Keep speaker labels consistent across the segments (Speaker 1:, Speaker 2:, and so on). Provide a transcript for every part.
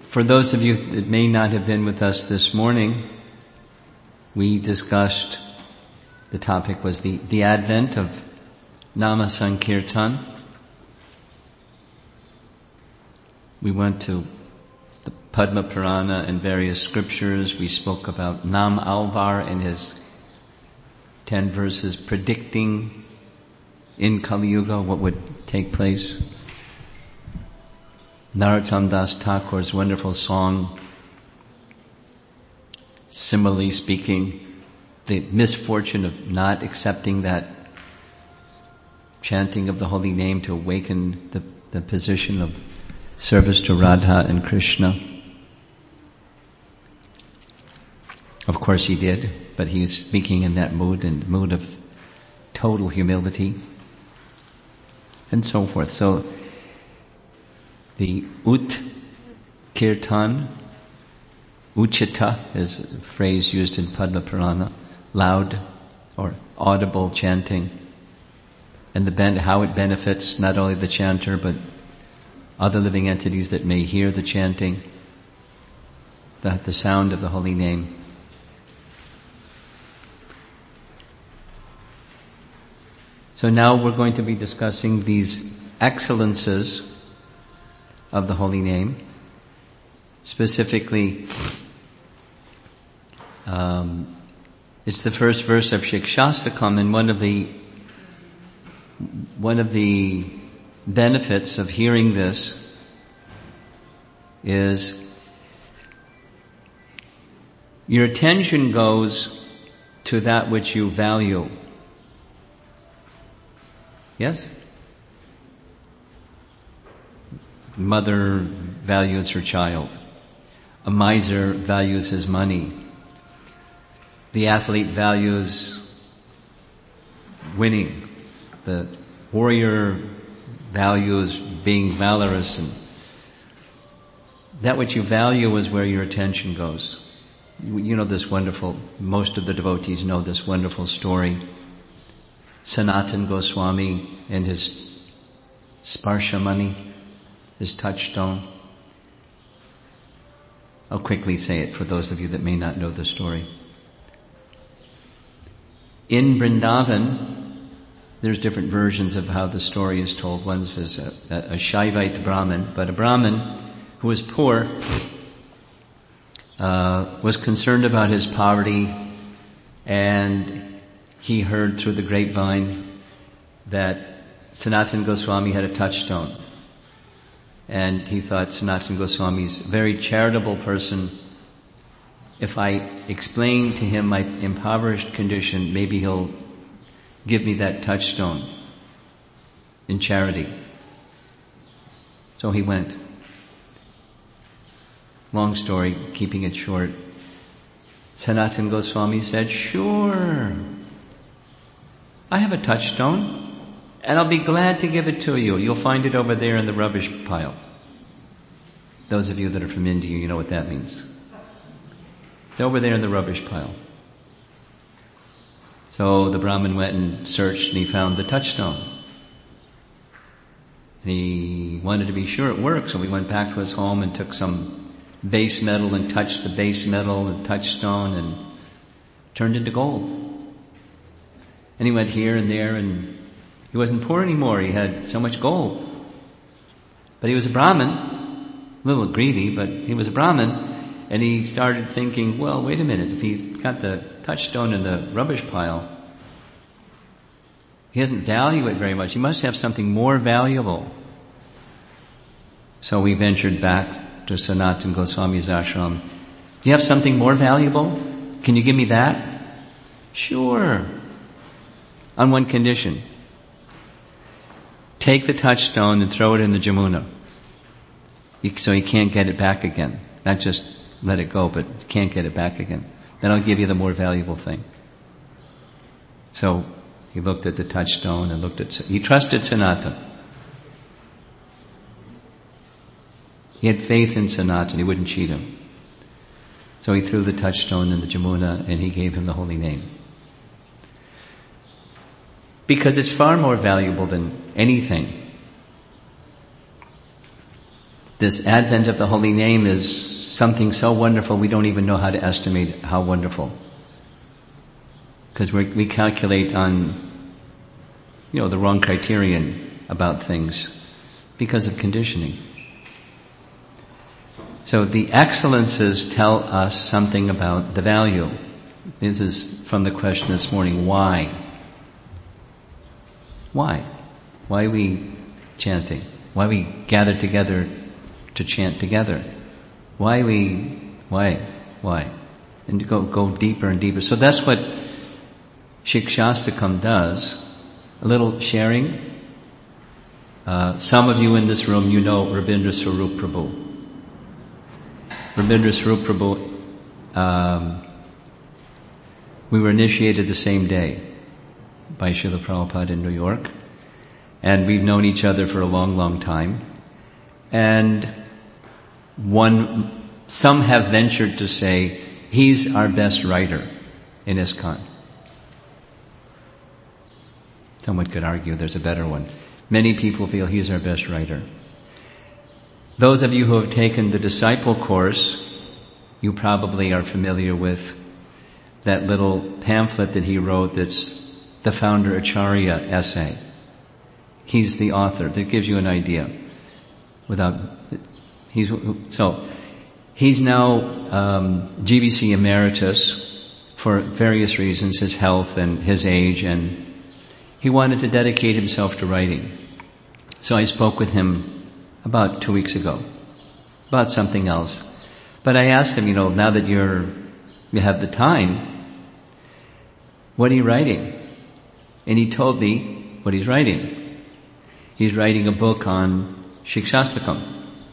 Speaker 1: For those of you that may not have been with us this morning, we discussed, the topic was the advent of Nama Sankirtan. We went to the Padma Purana and various scriptures. We spoke about Nam Alvar and his 10 verses predicting in Kali Yuga what would take place. Narottam Das Thakur's wonderful song, similarly speaking, the misfortune of not accepting that chanting of the holy name to awaken the position of service to Radha and Krishna. Of course he did, but he was speaking in that mood of total humility and so forth. So the Ut Kirtan, Uchita is a phrase used in Padma Purana, loud or audible chanting, and how it benefits not only the chanter but other living entities that may hear the chanting, the sound of the holy name. So now we're going to be discussing these excellences of the holy name. Specifically, it's the first verse of Shikshastakam, and one of the benefits of hearing this is your attention goes to that which you value. Yes? Mother values her child. A miser values his money. The athlete values winning. The warrior values being valorous, and that which you value is where your attention goes. You know this most of the devotees know this wonderful story. Sanatana Goswami and his sparsha money, his touchstone. I'll quickly say it for those of you that may not know the story. In Vrindavan, there's different versions of how the story is told. One says a Shaivite Brahmin, but a Brahmin who was poor, was concerned about his poverty, and he heard through the grapevine that Sanatana Goswami had a touchstone. And he thought Sanatana Goswami's a very charitable person. If I explain to him my impoverished condition, maybe he'll give me that touchstone in charity. So he went. Long story, keeping it short. Sanatana Goswami said, "Sure, I have a touchstone, and I'll be glad to give it to you. You'll find it over there in the rubbish pile." Those of you that are from India, you know what that means. It's over there in the rubbish pile. So the Brahmin went and searched, and he found the touchstone. He wanted to be sure it worked, so he went back to his home and took some base metal and touched the base metal and touchstone and turned into gold. And he went here and there, and he wasn't poor anymore. He had so much gold. But he was a Brahmin, a little greedy, but he was a Brahmin, and he started thinking, well, wait a minute, if he's got the touchstone in the rubbish pile, he doesn't value it very much. He must have something more valuable. So he ventured back to Sanatana Goswami's ashram. "Do you have something more valuable? Can you give me that?" "Sure. On one condition. Take the touchstone and throw it in the Jamuna. So you can't get it back again. Not just let it go, but you can't get it back again. Then I'll give you the more valuable thing." So he looked at the touchstone and he trusted Sanatana. He had faith in Sanatana. He wouldn't cheat him. So he threw the touchstone in the Jamuna and he gave him the holy name. Because it's far more valuable than anything. This advent of the holy name is something so wonderful we don't even know how to estimate how wonderful. Because we calculate on, the wrong criterion about things because of conditioning. So the excellences tell us something about the value. This is from the question this morning, why? Why? Why are we chanting? Why we gather together to chant together? Why? And go deeper and deeper. So that's what Shikshastakam does. A little sharing. Some of you in this room, you know Rabindra Swarup Prabhu. Rabindra Swarup Prabhu, we were initiated the same day by Srila Prabhupada in New York. And we've known each other for a long, long time. And some have ventured to say, he's our best writer in ISKCON. Someone could argue there's a better one. Many people feel he's our best writer. Those of you who have taken the disciple course, you probably are familiar with that little pamphlet that he wrote that's the Founder Acharya essay. He's the author. That gives you an idea. He's now GBC emeritus for various reasons, his health and his age, and he wanted to dedicate himself to writing. So I spoke with him about 2 weeks ago about something else. But I asked him, now that you have the time, what are you writing? And he told me what he's writing. He's writing a book on Shikshastakam.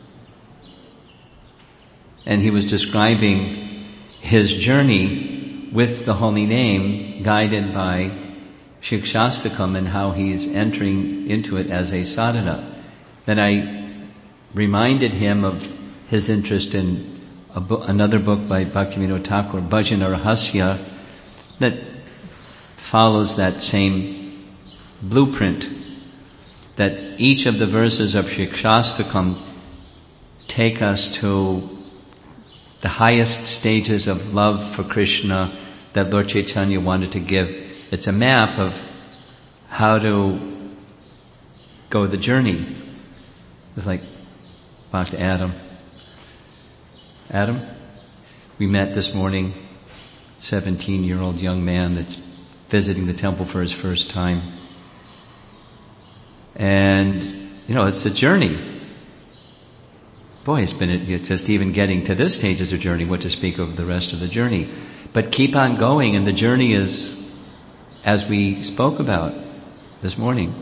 Speaker 1: And he was describing his journey with the holy name guided by Shikshastakam and how he's entering into it as a sadhana. Then I reminded him of his interest in another book by Bhaktivinoda Thakur, Bhajana Rahasya, that follows that same blueprint, that each of the verses of Shikshastakam take us to the highest stages of love for Krishna that Lord Chaitanya wanted to give. It's a map of how to go the journey. It's like back to Adam. Adam, we met this morning, 17-year-old young man that's visiting the temple for his first time. And, it's a journey. Boy, it's been just even getting to this stage is a journey, what to speak of the rest of the journey. But keep on going, and the journey is, as we spoke about this morning,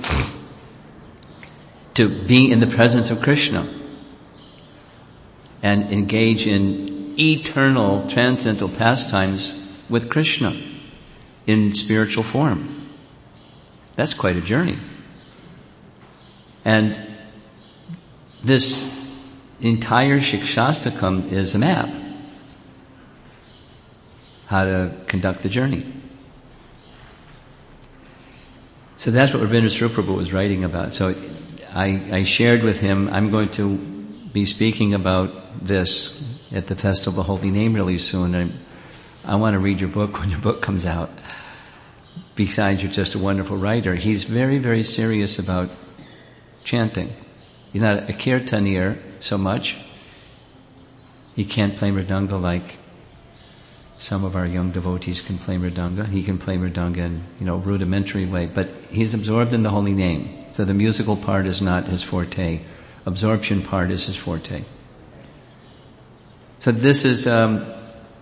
Speaker 1: to be in the presence of Krishna and engage in eternal transcendental pastimes with Krishna in spiritual form. That's quite a journey. And this entire Shikshastakam is a map. How to conduct the journey. So that's what Rabindra Swarup Prabhu was writing about. So I shared with him, I'm going to be speaking about this at the Festival of the Holy Name really soon. I want to read your book when your book comes out. Besides, you're just a wonderful writer. He's very, very serious about chanting. He's not a kirtanier so much. He can't play mridanga like some of our young devotees can play mridanga. He can play mridanga in, rudimentary way, but he's absorbed in the holy name. So the musical part is not his forte. Absorption part is his forte. So this is a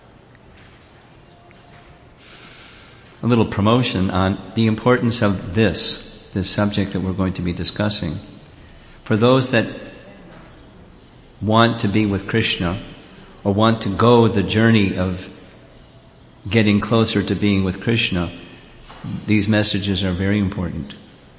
Speaker 1: little promotion on the importance of this subject that we're going to be discussing. For those that want to be with Krishna or want to go the journey of getting closer to being with Krishna, these messages are very important.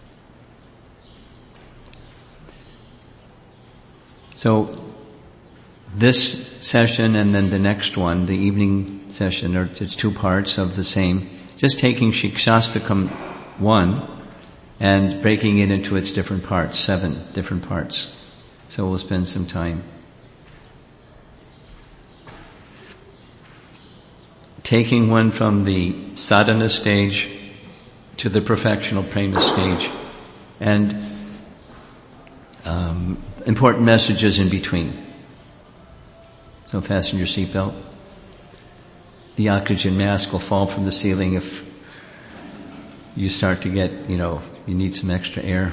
Speaker 1: So this session and then the next one, the evening session, it's 2 parts of the same, just taking Shikshastakam 1 and breaking it into its different parts, 7 different parts. So we'll spend some time taking one from the sadhana stage to the perfectional prema stage, and important messages in between. So fasten your seatbelt. The oxygen mask will fall from the ceiling if you start to get, you need some extra air.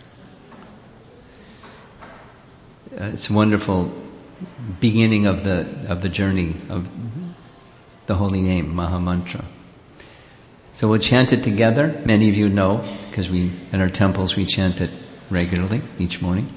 Speaker 1: It's a wonderful beginning of the journey of the holy name, Maha Mantra. So we'll chant it together. Many of you know, because in our temples we chant it regularly each morning.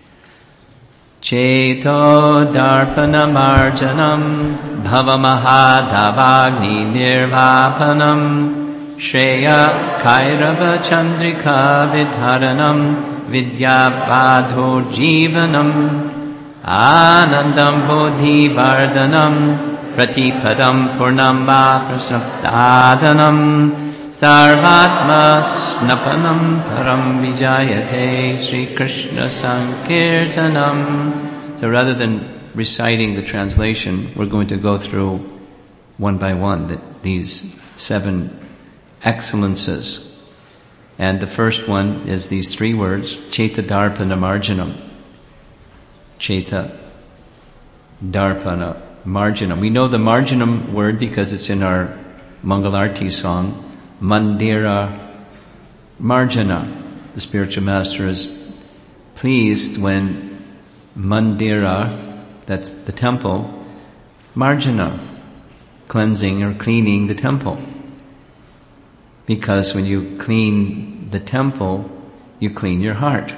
Speaker 1: Cheto darpana marjanam bhavamahadavagni nirvapanam shreya kairava chandrika vidharanam vidyabadho jivanam anandam bodhi vardhanam pratipadam purnamba prasnaptadanam sarvatma snapanam param vijayate Sri Krishna Sankirtanam. So rather than reciting the translation, we're going to go through one by one these 7 excellences. And the first one is these 3 words, Cheta Darpana Marjanam. Cheta Darpana Marjanam. We know the Marjanam word because it's in our Mangalarti song, Mandira Marjana. The spiritual master is pleased when Mandira, that's the temple, Marjana, cleansing or cleaning the temple. Because when you clean the temple, you clean your heart.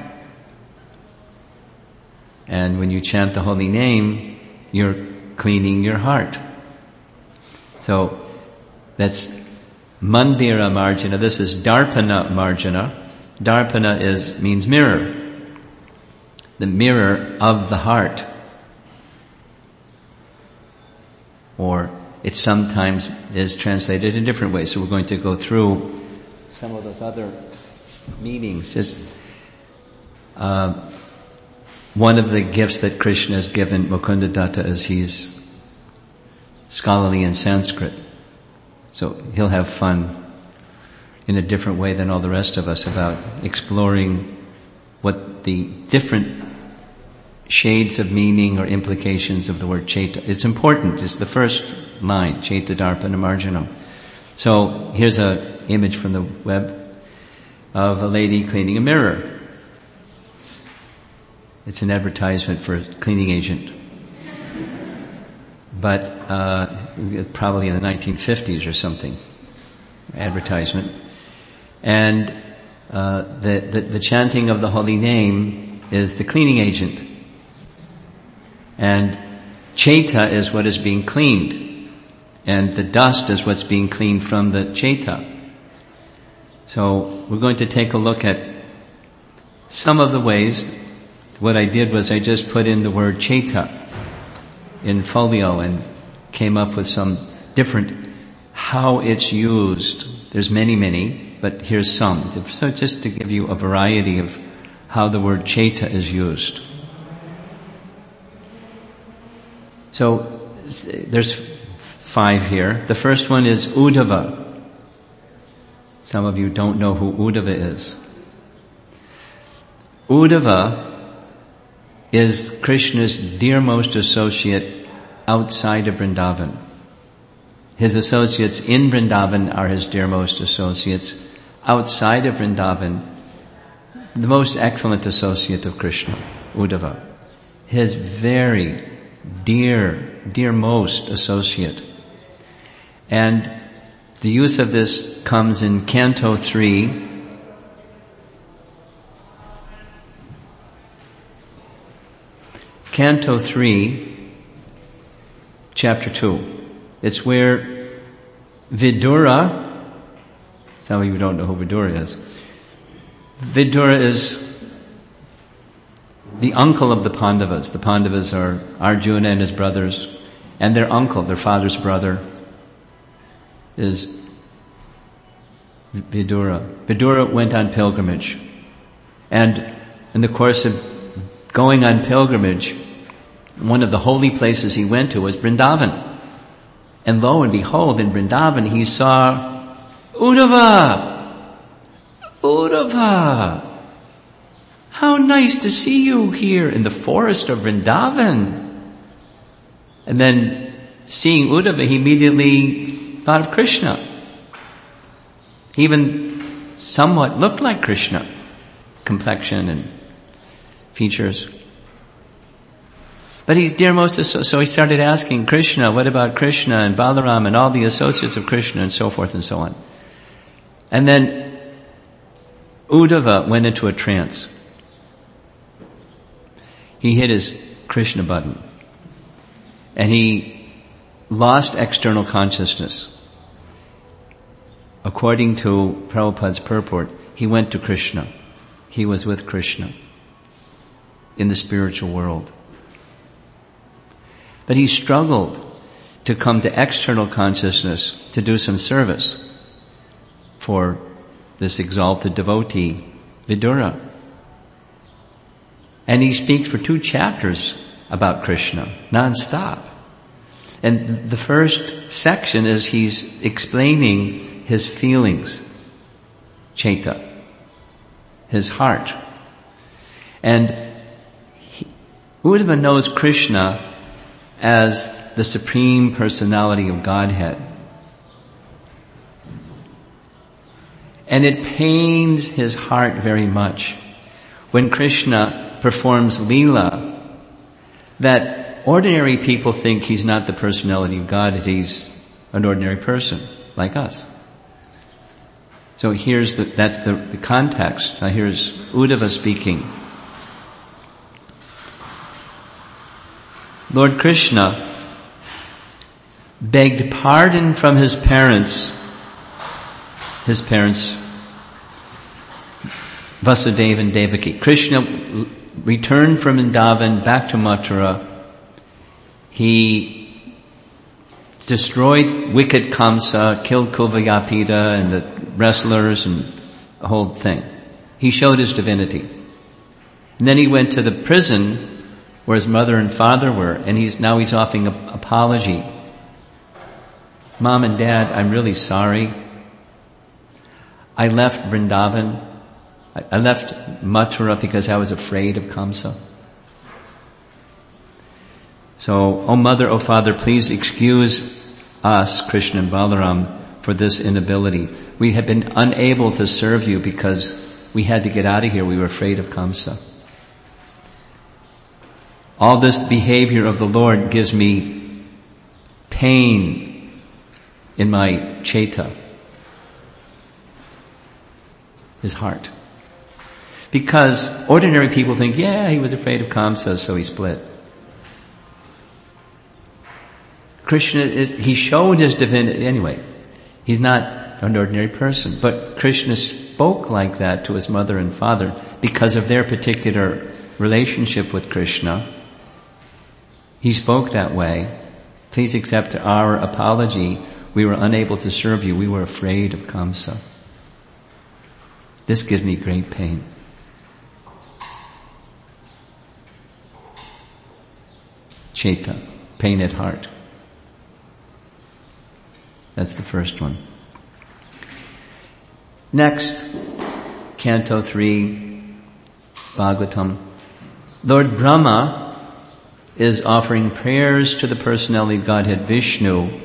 Speaker 1: And when you chant the holy name, you're cleaning your heart. So that's Mandira Marjana. This is Darpana Marjana. Darpana means mirror. The mirror of the heart. Or it sometimes is translated in different ways. So we're going to go through some of those other meanings. One of the gifts that Krishna has given Mukundadatta is he's scholarly in Sanskrit. So he'll have fun in a different way than all the rest of us about exploring what the different shades of meaning or implications of the word Cheta. It's important. It's the first line, Cheta Darpana Marjanam. So here's an image from the web of a lady cleaning a mirror. It's an advertisement for a cleaning agent. But probably in the 1950s or something, advertisement. And the chanting of the holy name is the cleaning agent. And Cheta is what is being cleaned. And the dust is what's being cleaned from the Cheta. So we're going to take a look at some of the ways. What I did was I just put in the word Cheta in folio and came up with some different how it's used. There's many, but here's some. So just to give you a variety of how the word Cheta is used. So there's 5 here. The first one is Uddhava. Some of you don't know who Uddhava is. Uddhava is Krishna's dearmost associate outside of Vrindavan. His associates in Vrindavan are his dearmost associates. Outside of Vrindavan, the most excellent associate of Krishna, Uddhava. His very dearmost associate. And the use of this comes in Canto 3, Canto 3, Chapter 2. It's where Vidura, some of you don't know who Vidura is. Vidura is the uncle of the Pandavas. The Pandavas are Arjuna and his brothers, and their uncle, their father's brother, is Vidura. Vidura went on pilgrimage. And in the course of going on pilgrimage, one of the holy places he went to was Vrindavan. And lo and behold, in Vrindavan, he saw Uddhava. Uddhava! How nice to see you here in the forest of Vrindavan. And then seeing Uddhava, he immediately thought of Krishna. He even somewhat looked like Krishna, complexion and features. But so he started asking Krishna, what about Krishna and Balaram and all the associates of Krishna and so forth and so on. And then Uddhava went into a trance. He hit his Krishna button. And he lost external consciousness. According to Prabhupada's purport, he went to Krishna. He was with Krishna in the spiritual world. But he struggled to come to external consciousness to do some service for this exalted devotee, Vidura. And he speaks for 2 chapters about Krishna, non-stop. And the first section is he's explaining his feelings, Chaita, his heart. And Uddhava knows Krishna as the Supreme Personality of Godhead. And it pains his heart very much when Krishna performs Leela that ordinary people think he's not the personality of God, that he's an ordinary person like us. So that's the context. Now here's Uddhava speaking. Lord Krishna begged pardon from his parents Vasudeva and Devaki. Krishna returned from Vrindavan back to Mathura. He destroyed wicked Kamsa, killed Kuvayapida and the wrestlers and the whole thing. He showed his divinity. And then he went to the prison where his mother and father were, and he's offering an apology. Mom and Dad, I'm really sorry. I left Vrindavan. I left Mathura because I was afraid of Kamsa. So, O Mother, O Father, please excuse us, Krishna and Balaram, for this inability. We have been unable to serve you because we had to get out of here. We were afraid of Kamsa. All this behavior of the Lord gives me pain in my Chaita, his heart. Because ordinary people think, yeah, he was afraid of Kamsa, so he split. Krishna he showed his divinity, anyway. He's not an ordinary person, but Krishna spoke like that to his mother and father because of their particular relationship with Krishna. He spoke that way. Please accept our apology. We were unable to serve you. We were afraid of Kamsa. This gives me great pain. Chaita, pain at heart. That's the first one. Next, Canto 3, Bhagavatam. Lord Brahma is offering prayers to the personality of Godhead Vishnu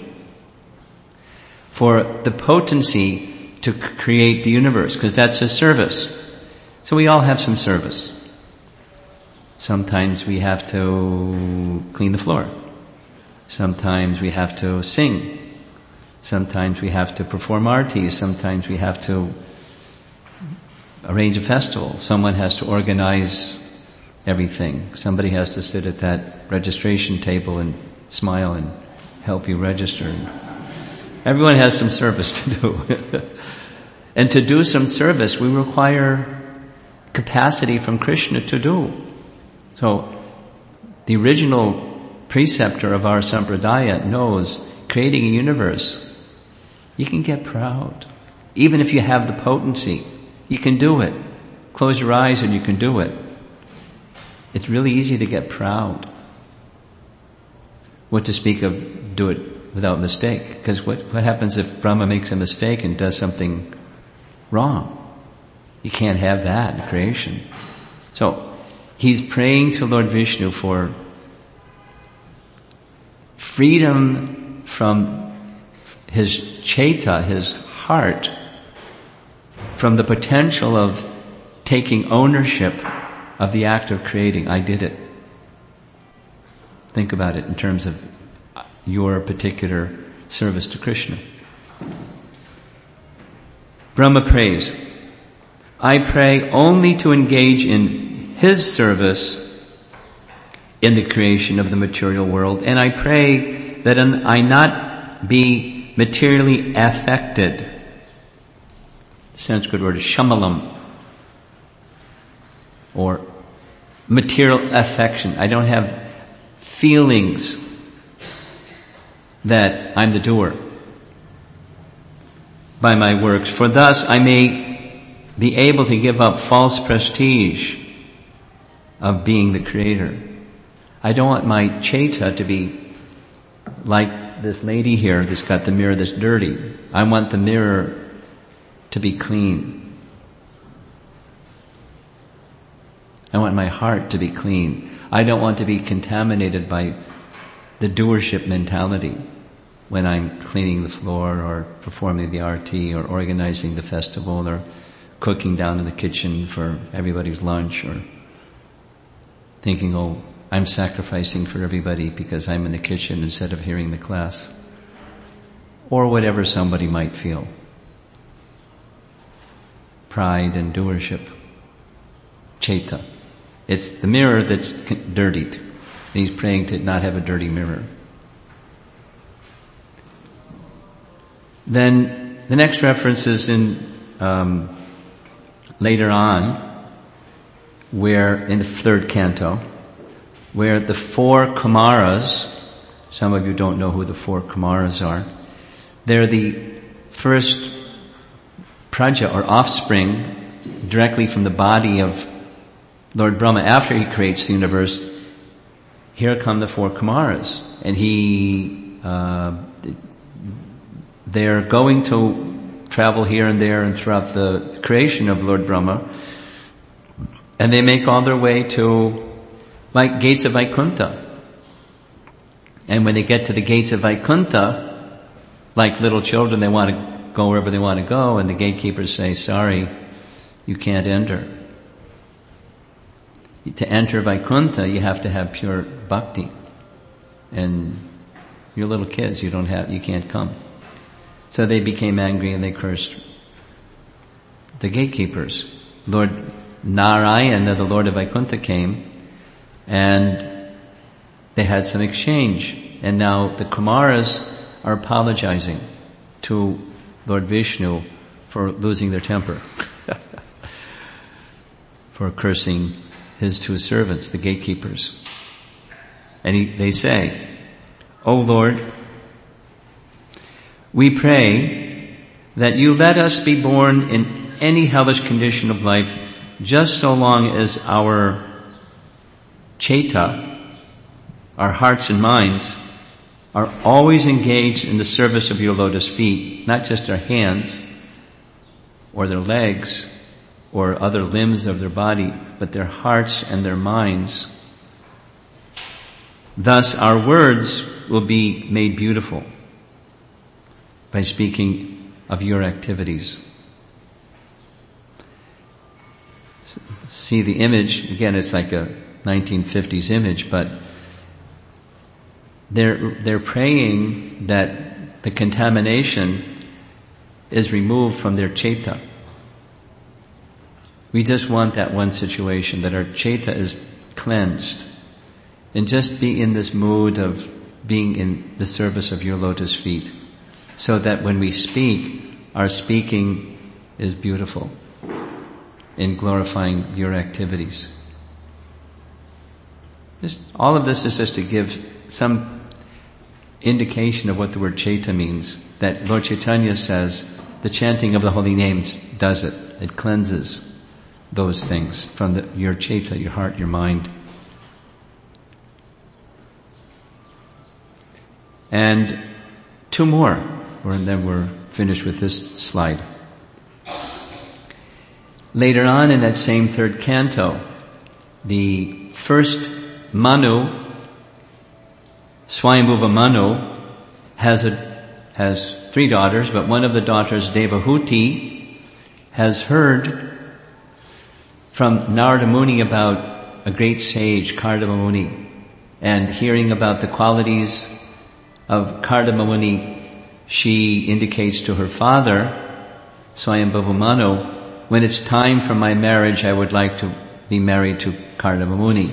Speaker 1: for the potency to create the universe, because that's his service. So we all have some service. Sometimes we have to clean the floor. Sometimes we have to sing. Sometimes we have to perform artis. Sometimes we have to arrange a festival. Someone has to organize everything. Somebody has to sit at that registration table and smile and help you register. Everyone has some service to do. And to do some service, we require capacity from Krishna to do. So, the original preceptor of our sampradaya knows creating a universe, you can get proud. Even if you have the potency, you can do it. Close your eyes and you can do it. It's really easy to get proud. What to speak of do it without mistake. Because what happens if Brahma makes a mistake and does something wrong? You can't have that in creation. So, he's praying to Lord Vishnu for freedom from his chaita, his heart, from the potential of taking ownership of the act of creating. I did it. Think about it in terms of your particular service to Krishna. Brahma prays, I pray only to engage in his service in the creation of the material world, and I pray that I not be materially affected. The Sanskrit word is shamalam, or material affection. I don't have feelings that I'm the doer by my works, for thus I may be able to give up false prestige of being the creator. I don't want my chaita to be like this lady here that's got the mirror that's dirty. I want the mirror to be clean. I want my heart to be clean. I don't want to be contaminated by the doership mentality when I'm cleaning the floor or performing the arati or organizing the festival or cooking down in the kitchen for everybody's lunch, or thinking, oh, I'm sacrificing for everybody because I'm in the kitchen instead of hearing the class. Or whatever somebody might feel. Pride and doership. Chaita. It's the mirror that's dirtied. And he's praying to not have a dirty mirror. Then the next reference is in later on, where in the third canto, where the four Kumaras, some of you don't know who the four Kumaras are, they're the first praja or offspring directly from the body of Lord Brahma. After he creates the universe, here come the four Kumaras, and they're going to travel here and there and throughout the creation of Lord Brahma, and they make all their way to like gates of Vaikuntha. And when they get to the gates of Vaikuntha, like little children, they want to go wherever they want to go, and the gatekeepers say, sorry, you can't enter. To enter Vaikuntha, you have to have pure bhakti. And you're little kids, you can't come. So they became angry and they cursed the gatekeepers. Lord Narayana, the Lord of Vaikuntha, came, and they had some exchange. And now the Kumaras are apologizing to Lord Vishnu for losing their temper, for cursing his two servants, the gatekeepers. And they say, O Lord, we pray that you let us be born in any hellish condition of life, just so long as our chaita, our hearts and minds, are always engaged in the service of your lotus feet, not just their hands or their legs or other limbs of their body, but their hearts and their minds. Thus our words will be made beautiful by speaking of your activities. See the image, again it's like a 1950s image, but they're praying that the contamination is removed from their chaita. We just want that one situation, that our chaita is cleansed, and just be in this mood of being in the service of your lotus feet, so that when we speak, our speaking is beautiful in glorifying your activities. All of this is just to give some indication of what the word chaita means, that Lord Chaitanya says the chanting of the holy names does it. It cleanses those things from your chaita, your heart, your mind. And Two more, and then we're finished with this slide. Later on in that same third canto, the first Manu, Swayambhuva Manu, has three daughters, but one of the daughters, Devahuti, has heard from Narada Muni about a great sage, Kardama Muni, and hearing about the qualities of Kardama Muni, she indicates to her father, Swayambhuva Manu, when it's time for my marriage, I would like to be married to Kardama Muni.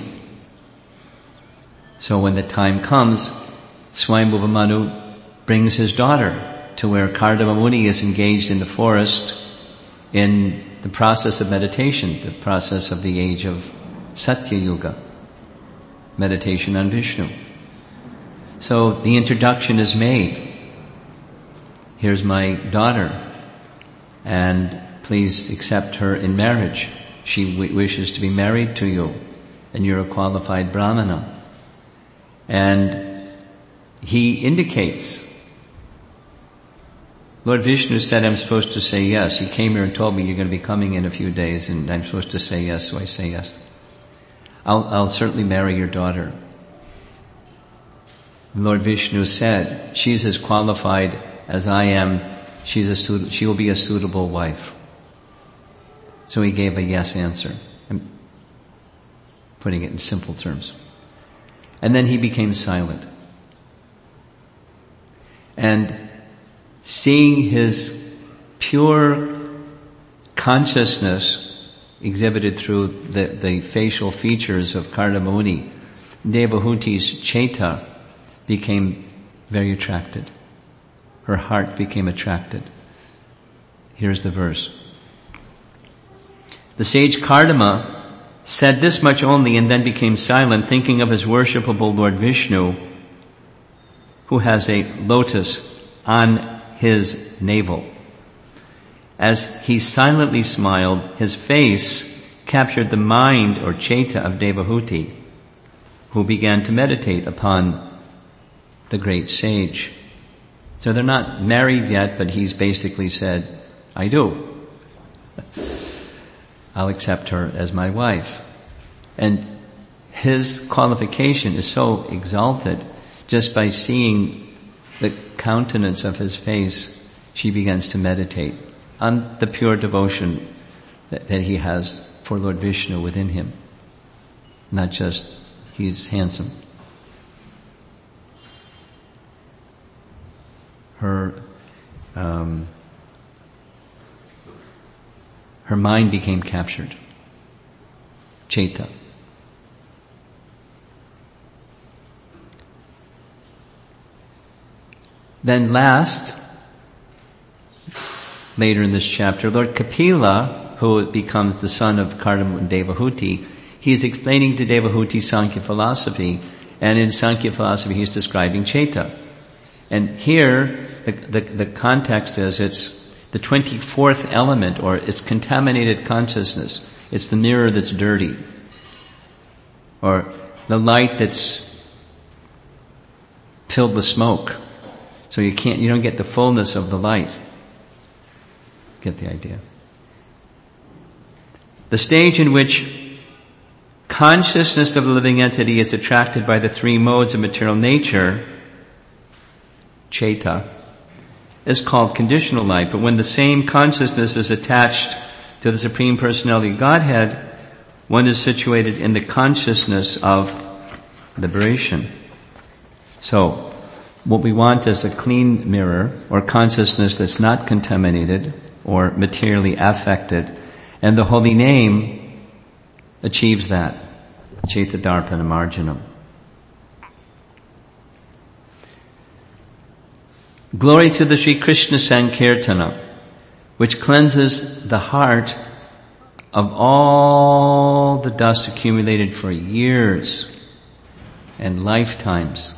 Speaker 1: So when the time comes, Swayambhuva Manu brings his daughter to where Kardama Muni is engaged in the forest in the process of meditation, the process of the age of Satya Yuga, meditation on Vishnu. So the introduction is made. Here's my daughter, and please accept her in marriage. She wishes to be married to you, and you're a qualified brahmana. And he indicates, Lord Vishnu said I'm supposed to say yes. He came here and told me you're going to be coming in a few days and I'm supposed to say yes, so I say yes. I'll certainly marry your daughter. Lord Vishnu said, she's as qualified as I am. She will be a suitable wife. So he gave a yes answer. I'm putting it in simple terms. And then he became silent. And seeing his pure consciousness exhibited through the facial features of Kardama Muni, Devahuti's Chaita became very attracted. Her heart became attracted. Here's the verse. The sage Kardama said this much only and then became silent, thinking of his worshipable Lord Vishnu, who has a lotus on his navel. As he silently smiled, his face captured the mind or Chaita of Devahuti, who began to meditate upon the great sage. So they're not married yet, but he's basically said, I do. I'll accept her as my wife. And his qualification is so exalted, just by seeing the countenance of his face, she begins to meditate on the pure devotion that he has for Lord Vishnu within him. Not just he's handsome. Her mind became captured. Chaita. Then last, later in this chapter, Lord Kapila, who becomes the son of Kardama and Devahuti, he's explaining to Devahuti Sankhya philosophy, and in Sankhya philosophy he's describing Chaita. And here, the context is it's the 24th element, or it's contaminated consciousness. It's the mirror that's dirty. Or the light that's filled with smoke. So you don't get the fullness of the light. Get the idea. The stage in which consciousness of the living entity is attracted by the three modes of material nature, Chaita, is called conditional life. But when the same consciousness is attached to the Supreme Personality of Godhead, one is situated in the consciousness of liberation. So, what we want is a clean mirror, or consciousness that's not contaminated or materially affected, and the holy name achieves that. Chaita Darpana Marjanam. Glory to the Sri Krishna Sankirtana, which cleanses the heart of all the dust accumulated for years and lifetimes.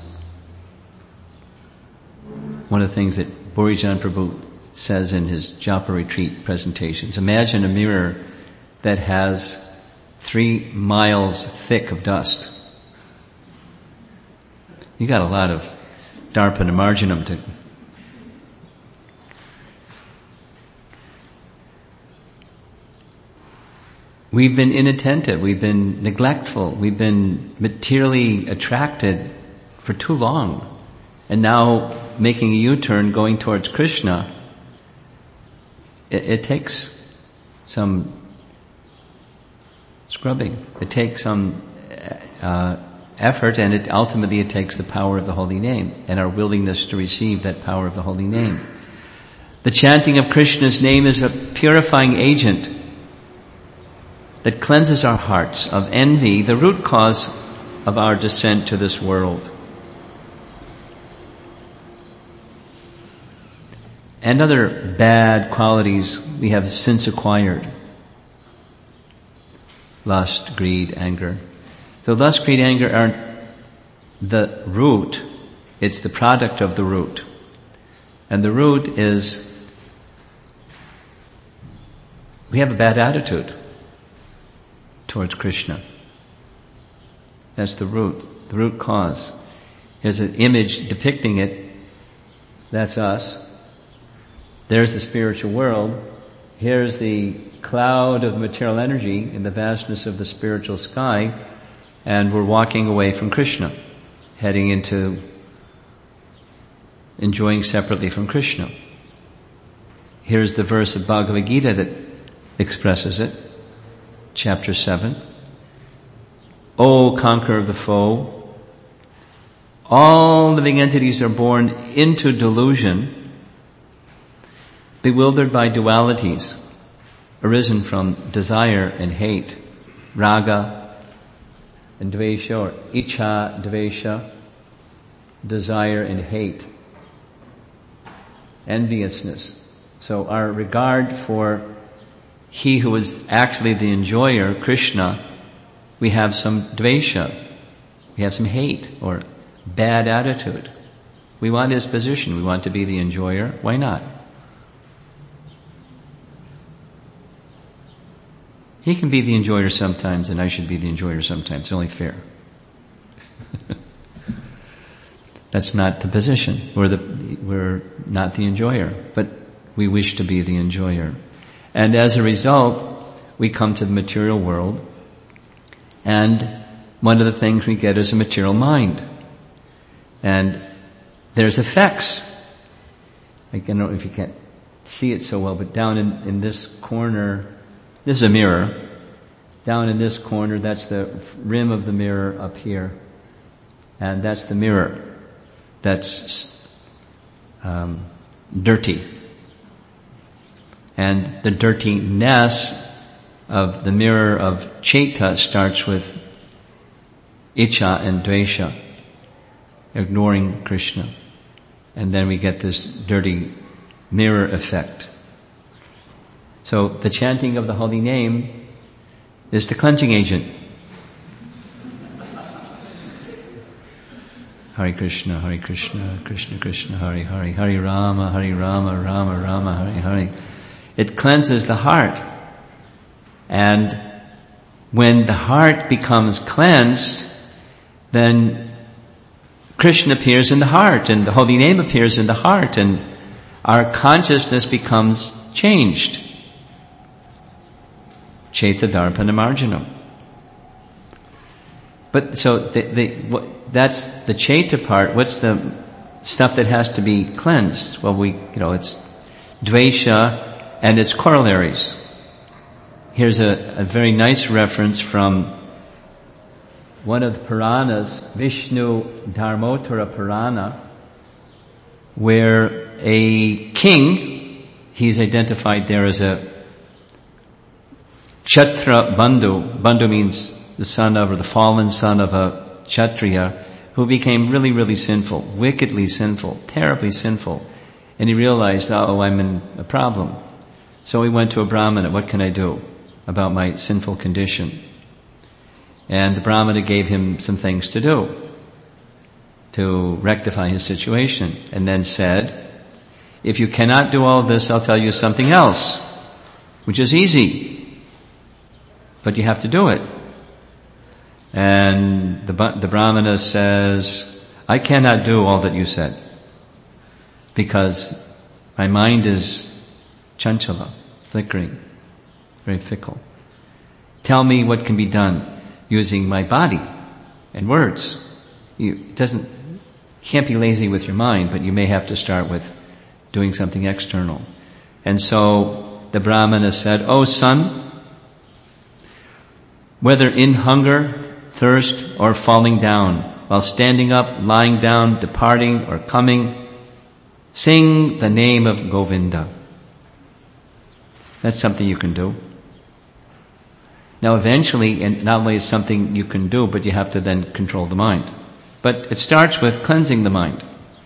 Speaker 1: One of the things that Burijan Prabhu says in his Japa retreat presentations, imagine a mirror that has 3 miles thick of dust. You got a lot of Darpana Marjanam to we've been inattentive, we've been neglectful, we've been materially attracted for too long. And now making a U-turn going towards Krishna, it takes some scrubbing. It takes some effort, and ultimately it takes the power of the holy name and our willingness to receive that power of the holy name. The chanting of Krishna's name is a purifying agent that cleanses our hearts of envy, the root cause of our descent to this world. And other bad qualities we have since acquired. Lust, greed, anger. So lust, greed, anger aren't the root, it's the product of the root. And the root is we have a bad attitude towards Krishna. That's the root cause. Here's an image depicting it. That's us. There's the spiritual world. Here's the cloud of material energy in the vastness of the spiritual sky, and we're walking away from Krishna, heading into enjoying separately from Krishna. Here's the verse of Bhagavad Gita that expresses it. Chapter 7. O conqueror of the foe, all living entities are born into delusion, bewildered by dualities, arisen from desire and hate, raga and dvesha, or icha, dvesha, desire and hate, enviousness. So our regard for he who is actually the enjoyer, Krishna, we have some dvesha, we have some hate or bad attitude. We want his position, we want to be the enjoyer. Why not? He can be the enjoyer sometimes, and I should be the enjoyer sometimes. It's only fair. That's not the position. We're not the enjoyer, but we wish to be the enjoyer. And as a result, we come to the material world, and one of the things we get is a material mind. And there's effects. I don't know if you can't see it so well, but down in this corner, this is a mirror. Down in this corner, that's the rim of the mirror up here. And that's the mirror. That's dirty. And the dirtiness of the mirror of Chaita starts with Icha and Dvesha, ignoring Krishna. And then we get this dirty mirror effect. So the chanting of the holy name is the cleansing agent. Hare Krishna, Krishna Krishna, Hare Hare, Hare Rama, Rama Rama, Hare Hare. It cleanses the heart. And when the heart becomes cleansed, then Krishna appears in the heart, and the holy name appears in the heart, and our consciousness becomes changed. Chaita Darpana Marjanam. But so that's the Chaita part. What's the stuff that has to be cleansed? Well, it's Dvesha and its corollaries. Here's a very nice reference from one of the Puranas, Vishnu Dharmottara Purana, where a king, he's identified there as a Kshatriya Bandhu. Bandhu means the son of, or the fallen son of a Kshatriya, who became really, really sinful, wickedly sinful, terribly sinful. And he realized, I'm in a problem. So he went to a Brahmana, what can I do about my sinful condition? And the Brahmana gave him some things to do to rectify his situation, and then said, if you cannot do all this, I'll tell you something else, which is easy. But you have to do it. And the Brahmana says, I cannot do all that you said, because my mind is chanchala, flickering, very fickle. Tell me what can be done using my body and words. You can't be lazy with your mind, but you may have to start with doing something external. And so the Brahmana said, "O son, whether in hunger, thirst, or falling down, while standing up, lying down, departing, or coming, sing the name of Govinda." That's something you can do. Now eventually, and not only is something you can do, but you have to then control the mind. But it starts with cleansing the mind.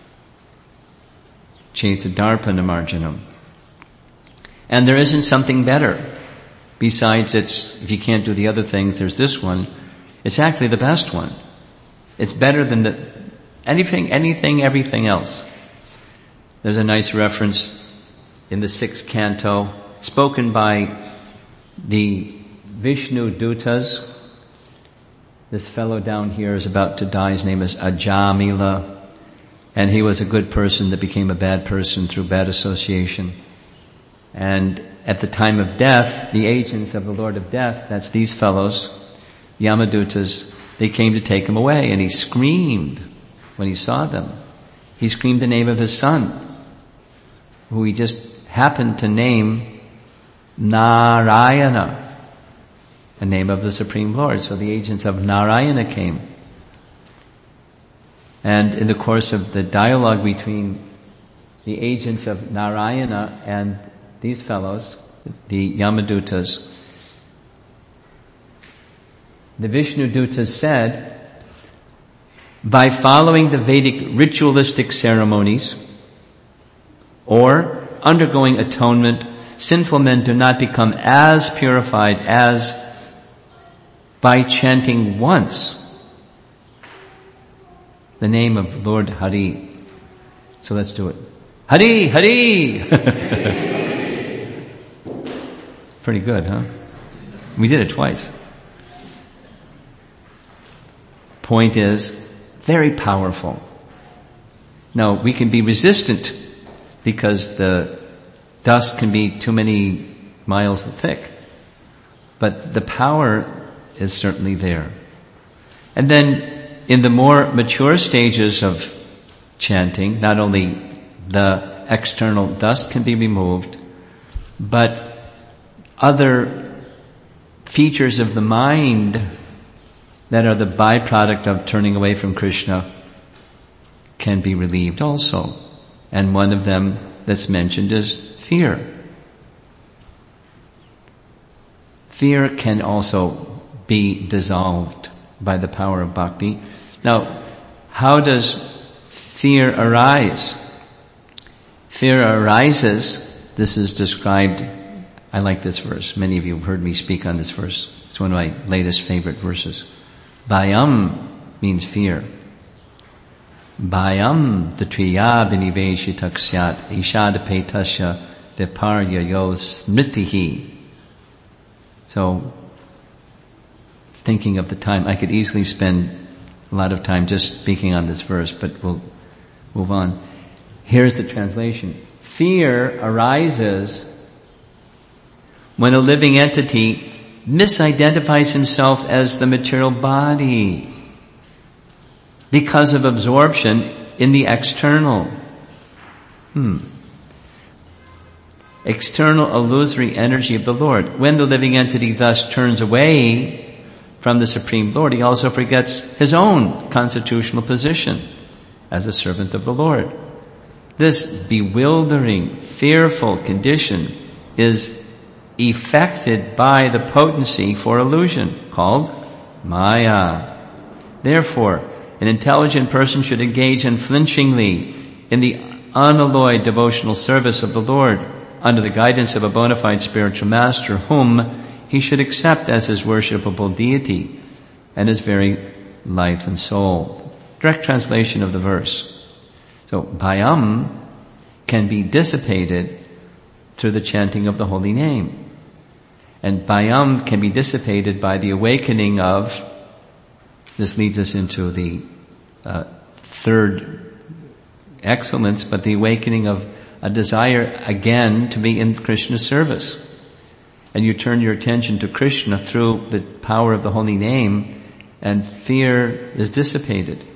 Speaker 1: Chaita darpana marjanam. And there isn't something better. Besides, if you can't do the other things, there's this one. It's actually the best one. It's better than anything, everything else. There's a nice reference in the 6th canto, spoken by the Vishnu Dutas. This fellow down here is about to die. His name is Ajamila. And he was a good person that became a bad person through bad association. And at the time of death, the agents of the Lord of Death, that's these fellows, Yamadutas, they came to take him away. And he screamed when he saw them. He screamed the name of his son, who he just happened to name Narayana, the name of the Supreme Lord. So the agents of Narayana came. And in the course of the dialogue between the agents of Narayana and these fellows, the Yamadutas, the Vishnu Dutas said, by following the Vedic ritualistic ceremonies or undergoing atonement, sinful men do not become as purified as by chanting once the name of Lord Hari. So let's do it. Hari, Hari! Pretty good, huh? We did it twice. Point is, very powerful. Now, we can be resistant because the dust can be too many miles thick. But the power is certainly there. And then, in the more mature stages of chanting, not only the external dust can be removed, but other features of the mind that are the byproduct of turning away from Krishna can be relieved also. And one of them that's mentioned is fear. Fear can also be dissolved by the power of bhakti. Now, how does fear arise? Fear arises, this is described, I like this verse. Many of you have heard me speak on this verse. It's one of my latest favorite verses. Bhayam means fear. Bhayam tatriya biniveshitak syat ishadapetasya viparya yo smritihi. So, thinking of the time, I could easily spend a lot of time just speaking on this verse, but we'll move on. Here's the translation. Fear arises when a living entity misidentifies himself as the material body because of absorption in the external. External illusory energy of the Lord. When the living entity thus turns away from the Supreme Lord, he also forgets his own constitutional position as a servant of the Lord. This bewildering, fearful condition is effected by the potency for illusion called Maya. Therefore, an intelligent person should engage unflinchingly in the unalloyed devotional service of the Lord under the guidance of a bona fide spiritual master whom he should accept as his worshipable deity and his very life and soul. Direct translation of the verse. So, bhayam can be dissipated through the chanting of the holy name. And bhayam can be dissipated by the awakening of, this leads us into the third excellence, but the awakening of a desire again to be in Krishna's service. and you turn your attention to Krishna through the power of the holy name, and fear is dissipated.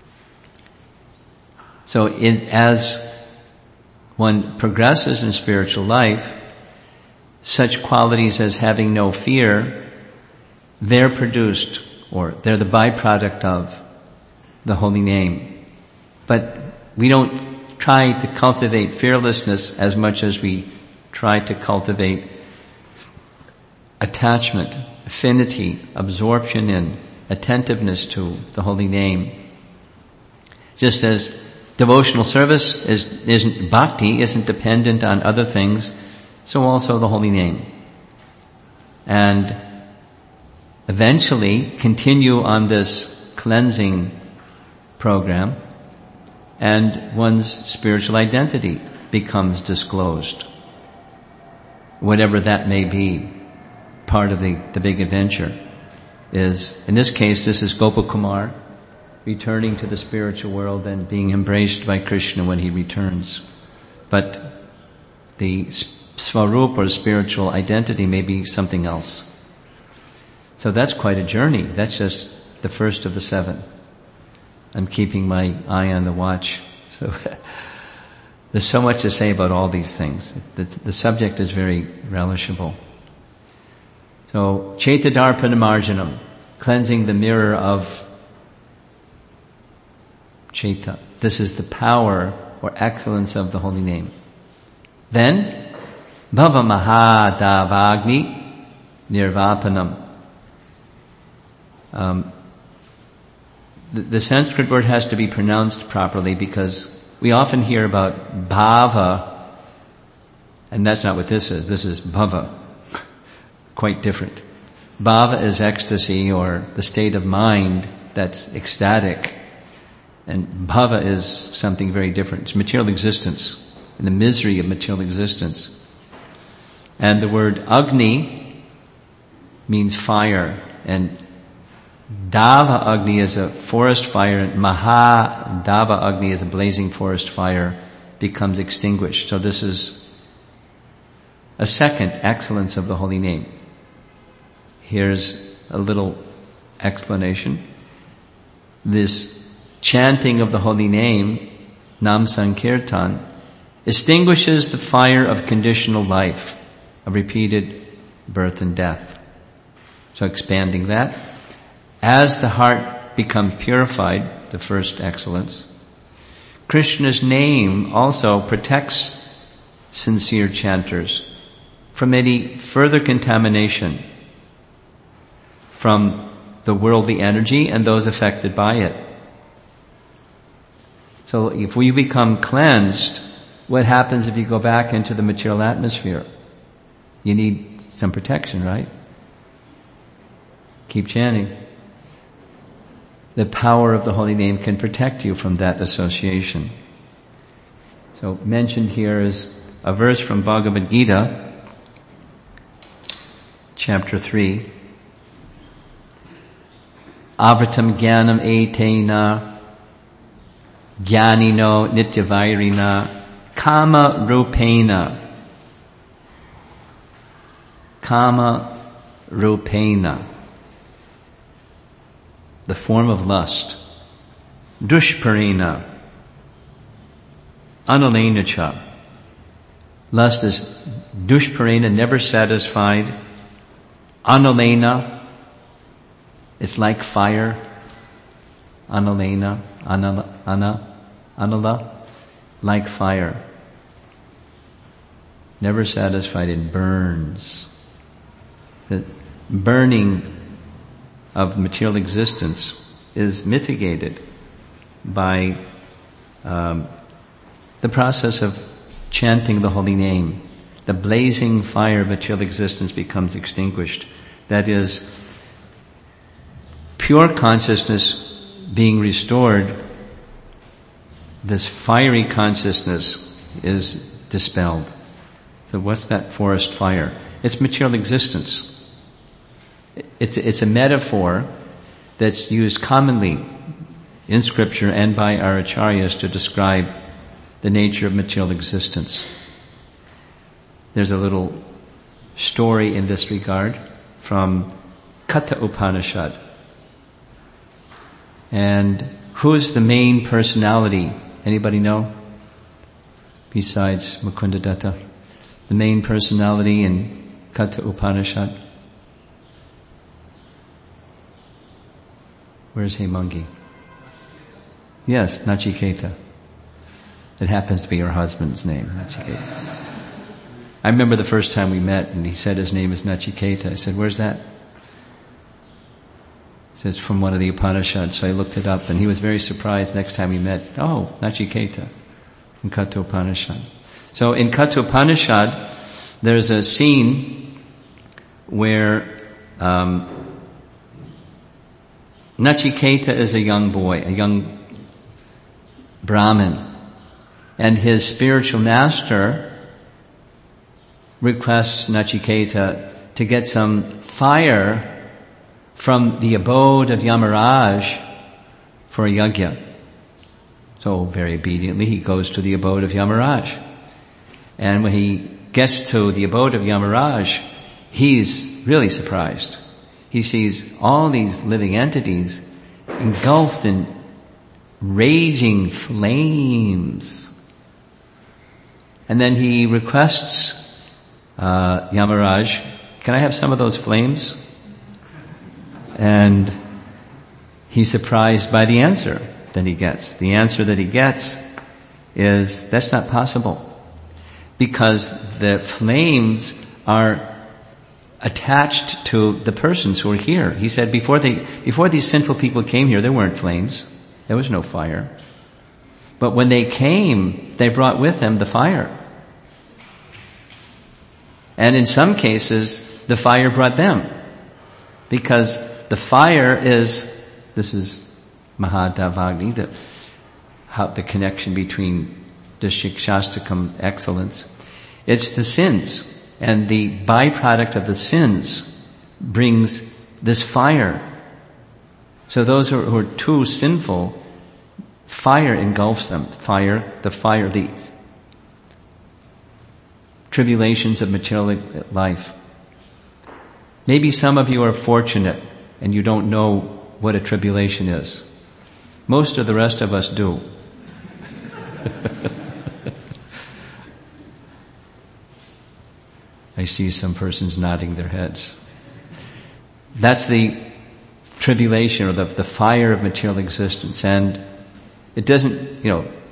Speaker 1: So as one progresses in spiritual life, such qualities as having no fear, they're produced, or they're the byproduct of the holy name. But we don't try to cultivate fearlessness as much as we try to cultivate attachment, affinity, absorption in, attentiveness to the holy name. Just as devotional service isn't bhakti, isn't dependent on other things, so also the holy name. And eventually continue on this cleansing program, and one's spiritual identity becomes disclosed. Whatever that may be, part of the big adventure is, in this case, this is Gopakumar returning to the spiritual world and being embraced by Krishna when he returns. But the Svarup, or spiritual identity, may be something else. So that's quite a journey. That's just the first of the 7. I'm keeping my eye on the watch. So there's so much to say about all these things. The subject is very relishable. So, Chaitadarpanamarjanam, cleansing the mirror of Chaita. This is the power or excellence of the holy name. Then, Bhava Mahadavagni Nirvapanam. The Sanskrit word has to be pronounced properly because we often hear about bhava, and that's not what this is. This is bhava. Quite different. Bhava is ecstasy, or the state of mind that's ecstatic. And bhava is something very different. It's material existence, and the misery of material existence. And the word Agni means fire, and Dava Agni is a forest fire, and Maha Dava Agni is a blazing forest fire, becomes extinguished. So this is a second excellence of the holy name. Here's a little explanation. This chanting of the holy name, Nam Sankirtan, extinguishes the fire of conditional life, of repeated birth and death. So expanding that, as the heart becomes purified, the first excellence, Krishna's name also protects sincere chanters from any further contamination from the worldly energy and those affected by it. So if we become cleansed, what happens if you go back into the material atmosphere? You need some protection, right? Keep chanting. The power of the holy name can protect you from that association. So mentioned here is a verse from Bhagavad Gita, chapter 3. Avritam jnanam etena jnanino nityavairina kama rupena. Kama rupena. The form of lust. Dushparina. Analenacha. Lust is dushparina, never satisfied. Analena. It's like fire. Analena. Anala. Like fire. Never satisfied. It burns. The burning of material existence is mitigated by the process of chanting the holy name. The blazing fire of material existence becomes extinguished. That is, pure consciousness being restored, this fiery consciousness is dispelled. So what's that forest fire? It's material existence. It's a metaphor that's used commonly in Scripture and by our acharyas to describe the nature of material existence. There's a little story in this regard from Katha Upanishad. And who's the main personality? Anybody know? Besides Mukundadatta. The main personality in Katha Upanishad. Where's Hemangi? Yes, Nachiketa. It happens to be her husband's name, Nachiketa. I remember the first time we met and he said his name is Nachiketa. I said, where's that? He says, from one of the Upanishads. So I looked it up and he was very surprised next time we met. Oh, Nachiketa in Katha Upanishad. So in Katha Upanishad, there's a scene where Nachiketa is a young boy, a young Brahmin, and his spiritual master requests Nachiketa to get some fire from the abode of Yamaraj for a yajna. So very obediently he goes to the abode of Yamaraj. And when he gets to the abode of Yamaraj, he's really surprised. He sees all these living entities engulfed in raging flames. And then he requests Yamaraj, can I have some of those flames? And he's surprised by the answer that he gets. The answer that he gets is, that's not possible. Because the flames are attached to the persons who are here. He said before these sinful people came here, there weren't flames. There was no fire. But when they came, they brought with them the fire. And in some cases, the fire brought them. Because the fire is Mahadavagni, the connection between the Shikshastakam excellence. It's the sins. And the byproduct of the sins brings this fire. So those who are too sinful, fire engulfs them. The tribulations of material life. Maybe some of you are fortunate and you don't know what a tribulation is. Most of the rest of us do. I see some persons nodding their heads. That's the tribulation or the fire of material existence. And it doesn't,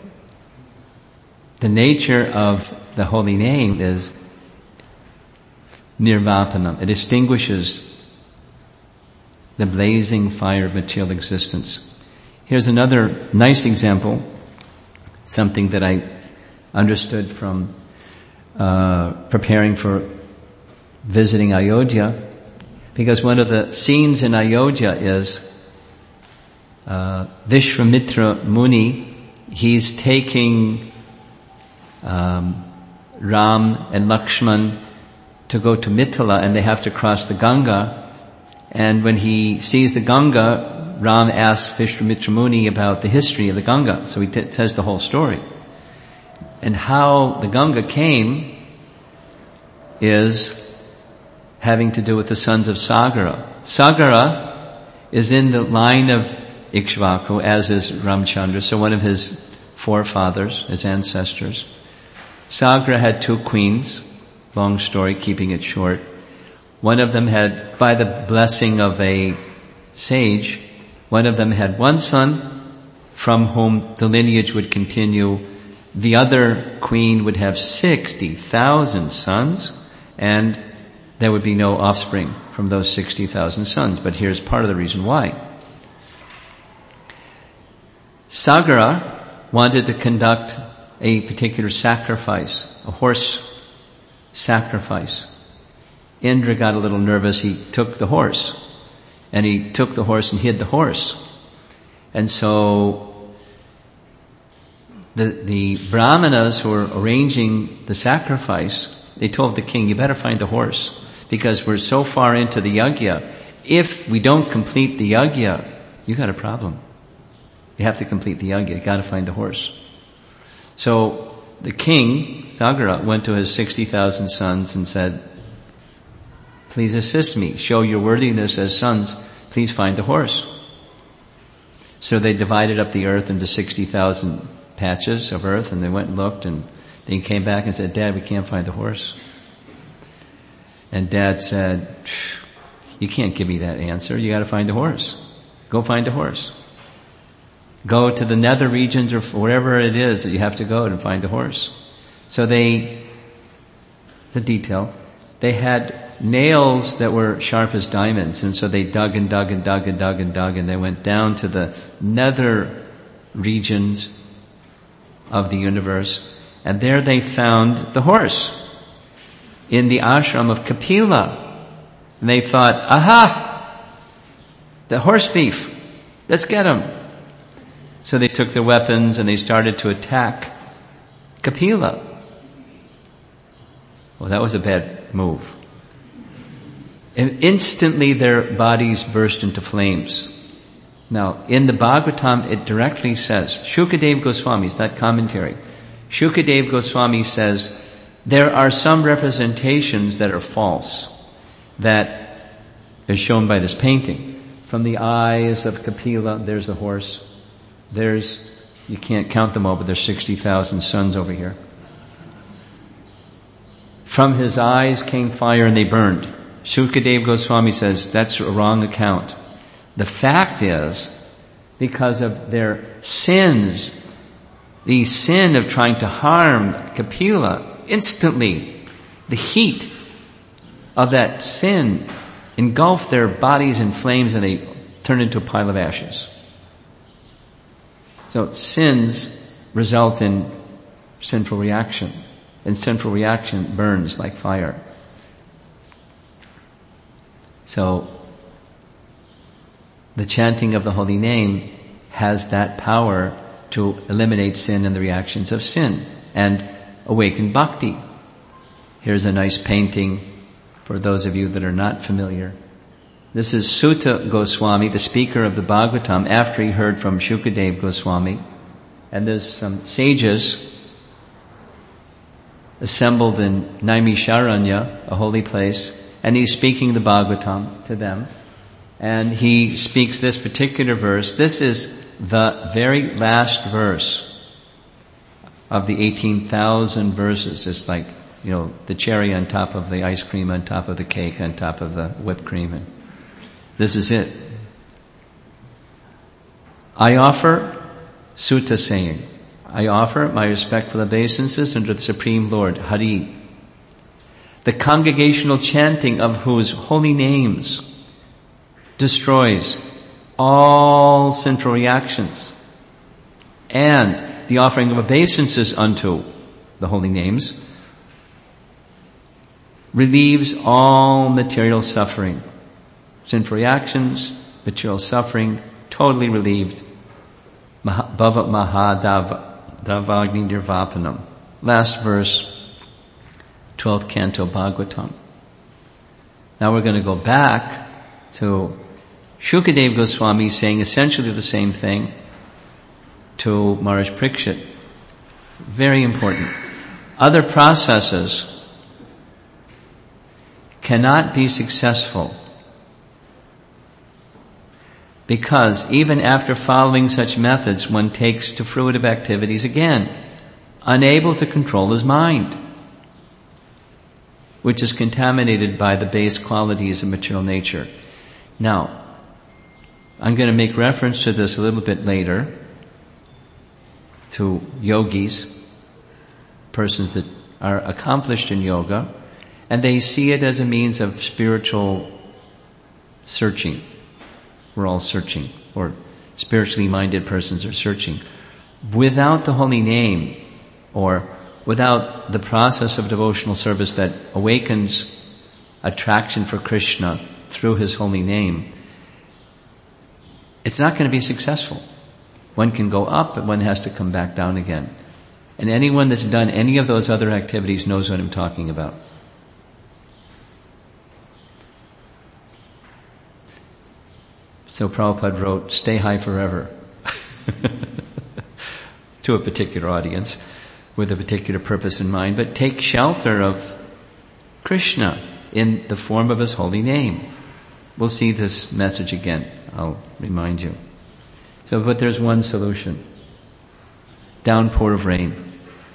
Speaker 1: the nature of the holy name is nirvapanam. It extinguishes the blazing fire of material existence. Here's another nice example, something that I understood from preparing for visiting Ayodhya, because one of the scenes in Ayodhya is Vishwamitra Muni. He's taking Ram and Lakshman to go to Mithila, and they have to cross the Ganga. And when he sees the Ganga, Ram asks Vishwamitra Muni about the history of the Ganga. So he tells the whole story. And how the Ganga came is having to do with the sons of Sagara. Sagara is in the line of Ikshvaku, as is Ramchandra, so one of his forefathers, his ancestors. Sagara had two queens, long story, keeping it short. One of them had, by the blessing of a sage, one of them had one son from whom the lineage would continue. The other queen would have 60,000 sons, and there would be no offspring from those 60,000 sons. But here's part of the reason why. Sagara wanted to conduct a particular sacrifice, a horse sacrifice. Indra got a little nervous. He took the horse. And he took the horse and hid the horse. And so the brahmanas who were arranging the sacrifice, they told the king, you better find the horse, because we're so far into the yajna. If we don't complete the yajna, you got a problem. You have to complete the yajna. You got to find the horse. So the king, Sagara, went to his 60,000 sons and said, Please assist me. Show your worthiness as sons. Please find the horse. So they divided up the earth into 60,000 patches of earth, and they went and looked, and they came back and said, Dad, we can't find the horse. And Dad said, you can't give me that answer. You gotta find a horse. Go find a horse. Go to the nether regions or wherever it is that you have to go to find a horse. So it's a detail. They had nails that were sharp as diamonds, and so they dug and dug and dug and dug and dug, and they went down to the nether regions of the universe, and there they found the horse in the ashram of Kapila. And they thought, aha! The horse thief! Let's get him! So they took their weapons and they started to attack Kapila. Well, that was a bad move. And instantly their bodies burst into flames. Now, in the Bhagavatam, it directly says, Shukadeva Goswami's, that commentary, Shukadeva Goswami says, there are some representations that are false, that is shown by this painting. From the eyes of Kapila, there's the horse. You can't count them all, but there's 60,000 suns over here. From his eyes came fire and they burned. Shukadeva Goswami says that's a wrong account. The fact is, because of their sins, the sin of trying to harm Kapila, instantly the heat of that sin engulfed their bodies in flames and they turned into a pile of ashes. So sins result in sinful reaction, and sinful reaction burns like fire. So the chanting of the holy name has that power to eliminate sin and the reactions of sin and awaken bhakti. Here's a nice painting for those of you that are not familiar. This is Sutta Goswami, the speaker of the Bhagavatam, after he heard from Shukadeva Goswami. And there's some sages assembled in Naimisharanya, a holy place, and he's speaking the Bhagavatam to them. And he speaks this particular verse. This is the very last verse of the 18,000 verses. It's like, the cherry on top of the ice cream, on top of the cake, on top of the whipped cream. And this is it. I offer, Sutta saying, I offer my respectful obeisances unto the Supreme Lord, Hari, the congregational chanting of whose holy names destroys all sinful reactions, and the offering of obeisances unto the holy names relieves all material suffering. Sinful reactions, material suffering, totally relieved. Bhava Mahadavagni Nirvapanam. Last verse, 12th canto Bhagavatam. Now we're going to go back to Shukadeva Goswami saying essentially the same thing to Maharaj Parikshit. Very important. Other processes cannot be successful because even after following such methods, one takes to fruitive activities again, unable to control his mind, which is contaminated by the base qualities of material nature. Now, I'm going to make reference to this a little bit later, to yogis, persons that are accomplished in yoga, and they see it as a means of spiritual searching. We're all searching, or spiritually minded persons are searching. Without the holy name, or without the process of devotional service that awakens attraction for Krishna through his holy name, it's not going to be successful. One can go up, but one has to come back down again. And anyone that's done any of those other activities knows what I'm talking about. So Prabhupada wrote, stay high forever, to a particular audience, with a particular purpose in mind, but take shelter of Krishna. in the form of His holy name. We'll see this message again. I'll remind you. But there's one solution. Downpour of rain.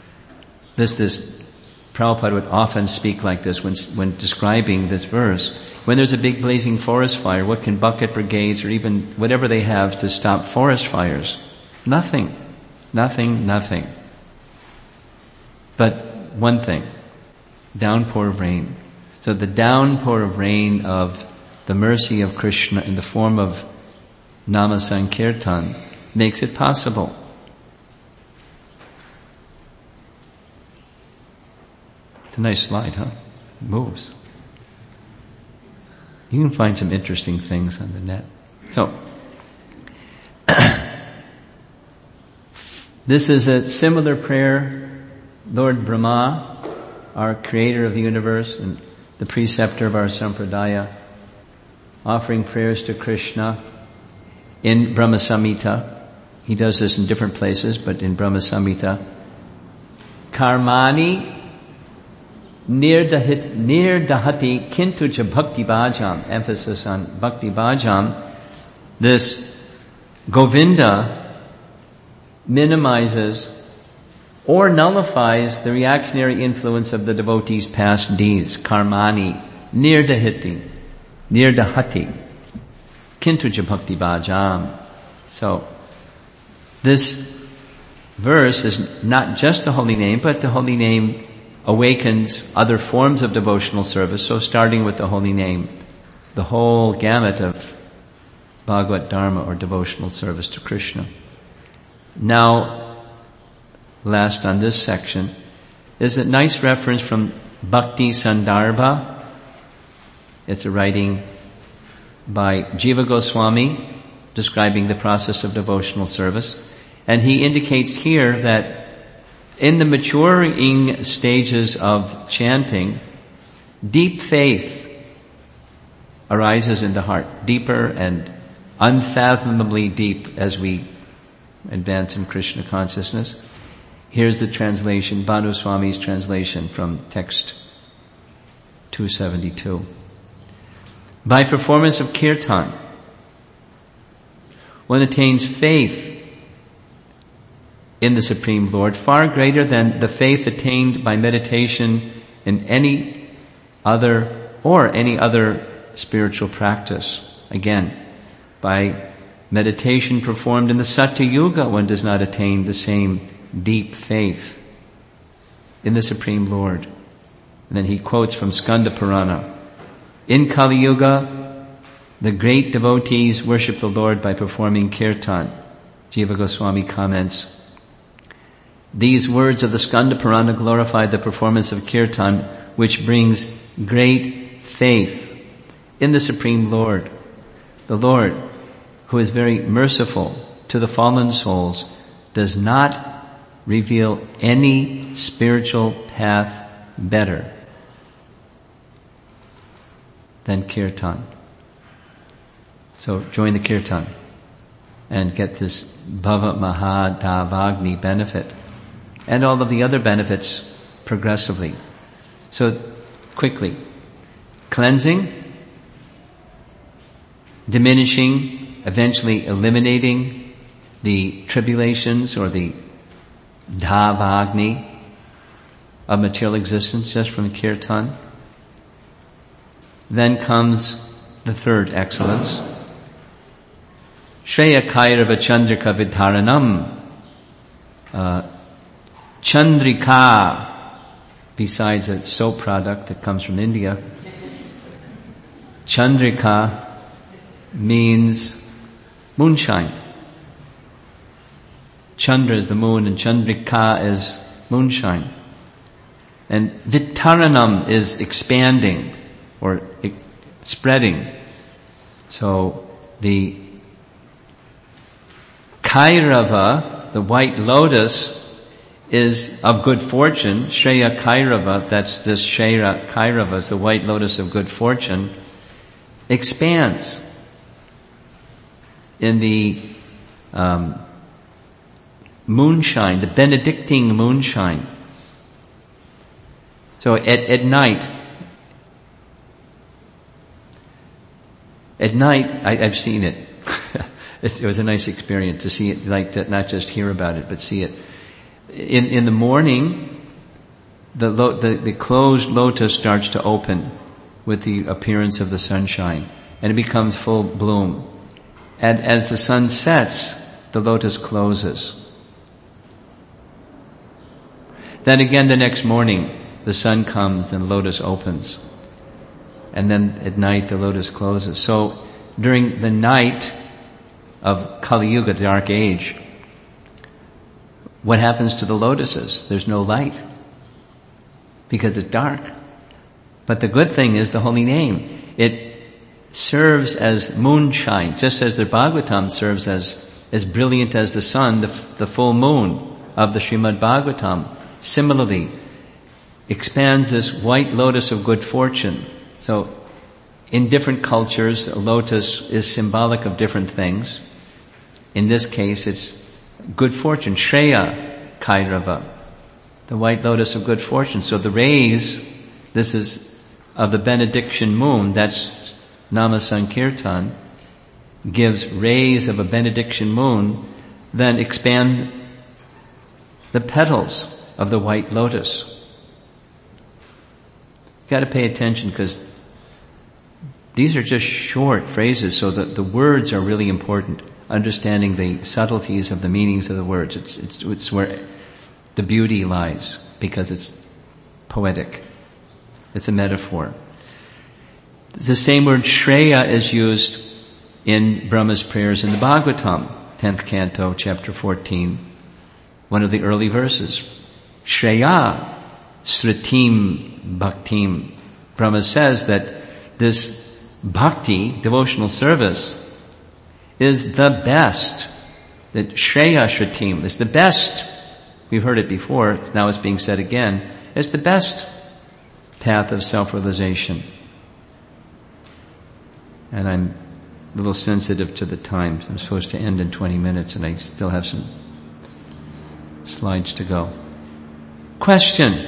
Speaker 1: Prabhupada would often speak like this when describing this verse. When there's a big blazing forest fire, what can bucket brigades or even whatever they have to stop forest fires? Nothing. Nothing, nothing. But one thing. Downpour of rain. So the downpour of rain of the mercy of Krishna in the form of Nama Sankirtan makes it possible. It's a nice slide, huh? It moves. You can find some interesting things on the net. So, this is a similar prayer. Lord Brahma, our creator of the universe and the preceptor of our sampradaya, offering prayers to Krishna in Brahma Samhita. He does this in different places, but in Brahma Samhita. Karmani nirdahati kintu cha bhakti bhajam. Emphasis on bhakti bhajam. This Govinda minimizes or nullifies the reactionary influence of the devotee's past deeds. Karmani nirdahati kintu cha bhakti bhajam. So this verse is not just the holy name, but the holy name awakens other forms of devotional service. So starting with the holy name, the whole gamut of Bhagavad Dharma or devotional service to Krishna. Now, last on this section is a nice reference from Bhakti Sandarbha. It's a writing by Jiva Goswami describing the process of devotional service. And he indicates here that in the maturing stages of chanting, deep faith arises in the heart, deeper and unfathomably deep as we advance in Krishna consciousness. Here's the translation, Bhanu Swami's translation from text 272. By performance of kirtan, one attains faith in the Supreme Lord, far greater than the faith attained by meditation in any other spiritual practice. Again, by meditation performed in the Satya Yuga, one does not attain the same deep faith in the Supreme Lord. And then he quotes from Skanda Purana. In Kali Yuga, the great devotees worship the Lord by performing kirtan. Jiva Goswami comments, these words of the Skanda Purana glorify the performance of kirtan, which brings great faith in the Supreme Lord. The Lord, who is very merciful to the fallen souls, does not reveal any spiritual path better than kirtan. So join the kirtan and get this Bhava Mahadavagni benefit and all of the other benefits progressively. So quickly, cleansing, diminishing, eventually eliminating the tribulations or the Dhavagni of material existence just from kirtan. Then comes the third excellence. Shreya Kairava Chandrika Vidharanam. Chandrika, besides a soap product that comes from India, Chandrika means moonshine. Chandra is the moon and Chandrika is moonshine. And Vitaranam is expanding or spreading. So the Kairava, the white lotus, is of good fortune. Shreya Kairava, that's this Shreya Kairava, is the white lotus of good fortune, expands in the moonshine, the Benedictine moonshine. So at night, At night, I've seen it. It was a nice experience to see it, like to not just hear about it, but see it. In the morning, the closed lotus starts to open with the appearance of the sunshine, and it becomes full bloom. And as the sun sets, the lotus closes. Then again the next morning, the sun comes and the lotus opens. And then at night the lotus closes. So during the night of Kali Yuga, the Dark Age, what happens to the lotuses? There's no light because it's dark. But the good thing is the holy name. It serves as moonshine, just as the Bhagavatam serves as brilliant as the sun, the full moon of the Srimad Bhagavatam. Similarly, expands this white lotus of good fortune. So, in different cultures, a lotus is symbolic of different things. In this case, it's good fortune, Shreya Kairava, the white lotus of good fortune. So the rays, this is of the benediction moon, that's Nama Sankirtan, gives rays of a benediction moon, then expand the petals of the white lotus. You've got to pay attention because these are just short phrases, so the words are really important. Understanding the subtleties of the meanings of the words. It's where the beauty lies, because it's poetic. It's a metaphor. The same word Shreya is used in Brahma's prayers in the Bhagavatam, 10th canto, chapter 14, one of the early verses. Shreya Sritim Bhaktim. Brahma says that this bhakti, devotional service, is the best. That Shreya Shritim is the best. We've heard it before, now it's being said again. It's the best path of self-realization. And I'm a little sensitive to the time. I'm supposed to end in 20 minutes and I still have some slides to go. Question.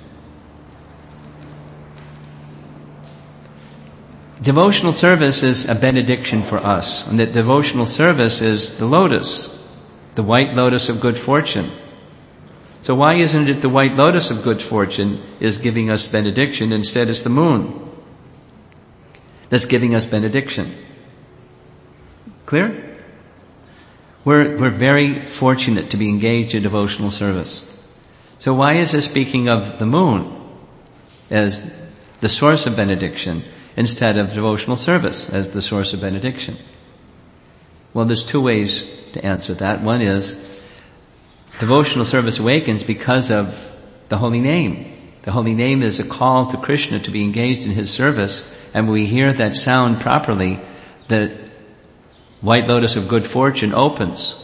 Speaker 1: Devotional service is a benediction for us. And that devotional service is the lotus, the white lotus of good fortune. So why isn't it the white lotus of good fortune is giving us benediction, instead it's the moon that's giving us benediction? Clear? We're very fortunate to be engaged in devotional service. So why is it speaking of the moon as the source of benediction instead of devotional service as the source of benediction? Well, there's two ways to answer that. One is devotional service awakens because of the holy name. The holy name is a call to Krishna to be engaged in his service, and when we hear that sound properly, the white lotus of good fortune opens.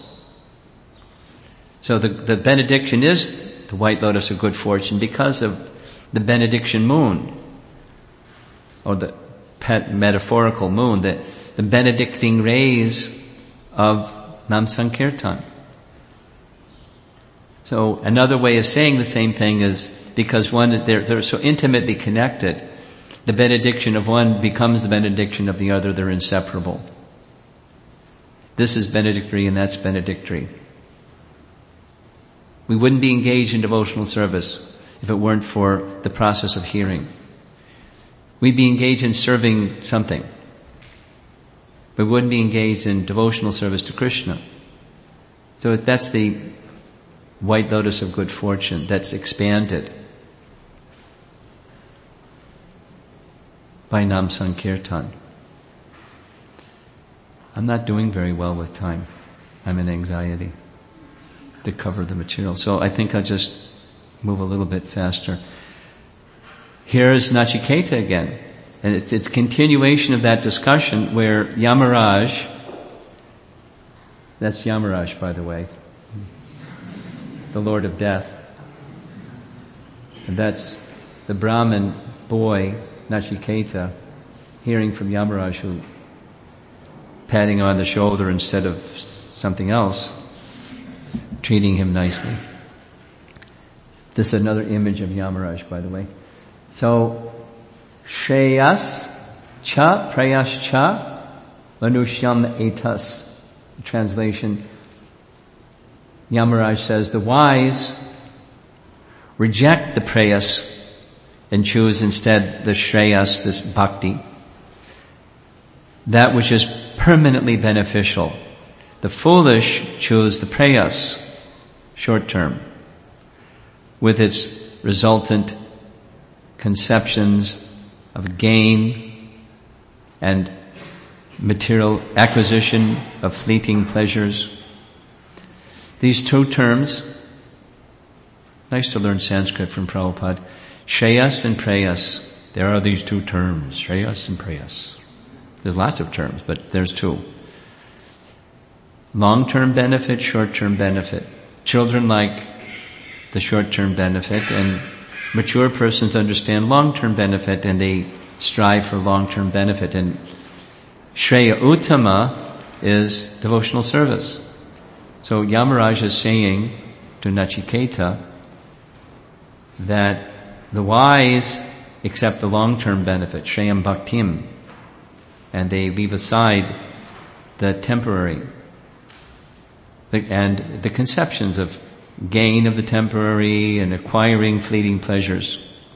Speaker 1: So the benediction is the white lotus of good fortune because of the benediction moon, or the metaphorical moon, the benedicting rays of Nam Sankirtan. So another way of saying the same thing is because they're so intimately connected, the benediction of one becomes the benediction of the other. They're inseparable. This is benedictory and that's benedictory. We wouldn't be engaged in devotional service if it weren't for the process of hearing. We'd be engaged in serving something. We wouldn't be engaged in devotional service to Krishna. So that's the white lotus of good fortune that's expanded by Nam Sankirtan. I'm not doing very well with time. I'm in anxiety to cover the material. So I think I'll just move a little bit faster. Here's Nachiketa again. And it's continuation of that discussion where Yamaraj, that's Yamaraj, by the way, the Lord of Death. And that's the Brahmin boy, Nachiketa, hearing from Yamaraj, who patting him on the shoulder instead of something else, treating him nicely. This is another image of Yamaraj, by the way. So, Shreyas cha, prayas cha, Manushyam etas. Translation, Yamaraj says, the wise reject the prayas and choose instead the shreyas, this bhakti, that which is permanently beneficial. The foolish choose the prayas, short term, with its resultant conceptions of gain and material acquisition of fleeting pleasures. These two terms, nice to learn Sanskrit from Prabhupada, shreyas and prayas. There are these two terms, shreyas and prayas. There's lots of terms, but there's two. Long-term benefit, short-term benefit. Children like the short-term benefit, and mature persons understand long-term benefit, and they strive for long-term benefit. And Shreya Uttama is devotional service. So Yamaraj is saying to Nachiketa that the wise accept the long-term benefit, Shreyam Bhaktim, and they leave aside the temporary and the conceptions of gain of the temporary and acquiring fleeting pleasures.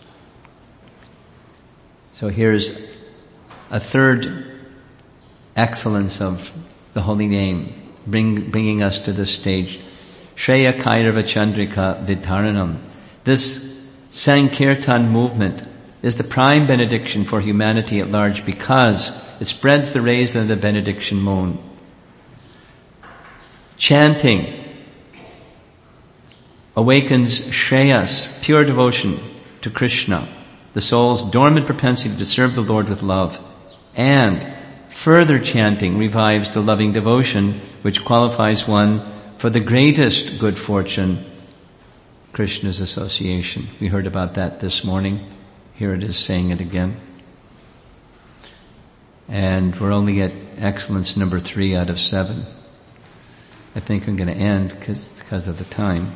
Speaker 1: So here's a third excellence of the holy name, bringing us to this stage. Shreya Kairava Chandrika Vidharanam. This Sankirtan movement is the prime benediction for humanity at large because it spreads the rays of the benediction moon. Chanting awakens Shreyas, pure devotion to Krishna, the soul's dormant propensity to serve the Lord with love, and further chanting revives the loving devotion which qualifies one for the greatest good fortune, Krishna's association. We heard about that this morning. Here it is saying it again. And we're only at excellence number 3 out of 7. I think I'm going to end because of the time.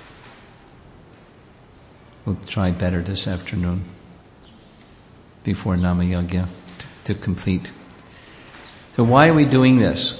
Speaker 1: We'll try better this afternoon before Namayagya to complete. So why are we doing this?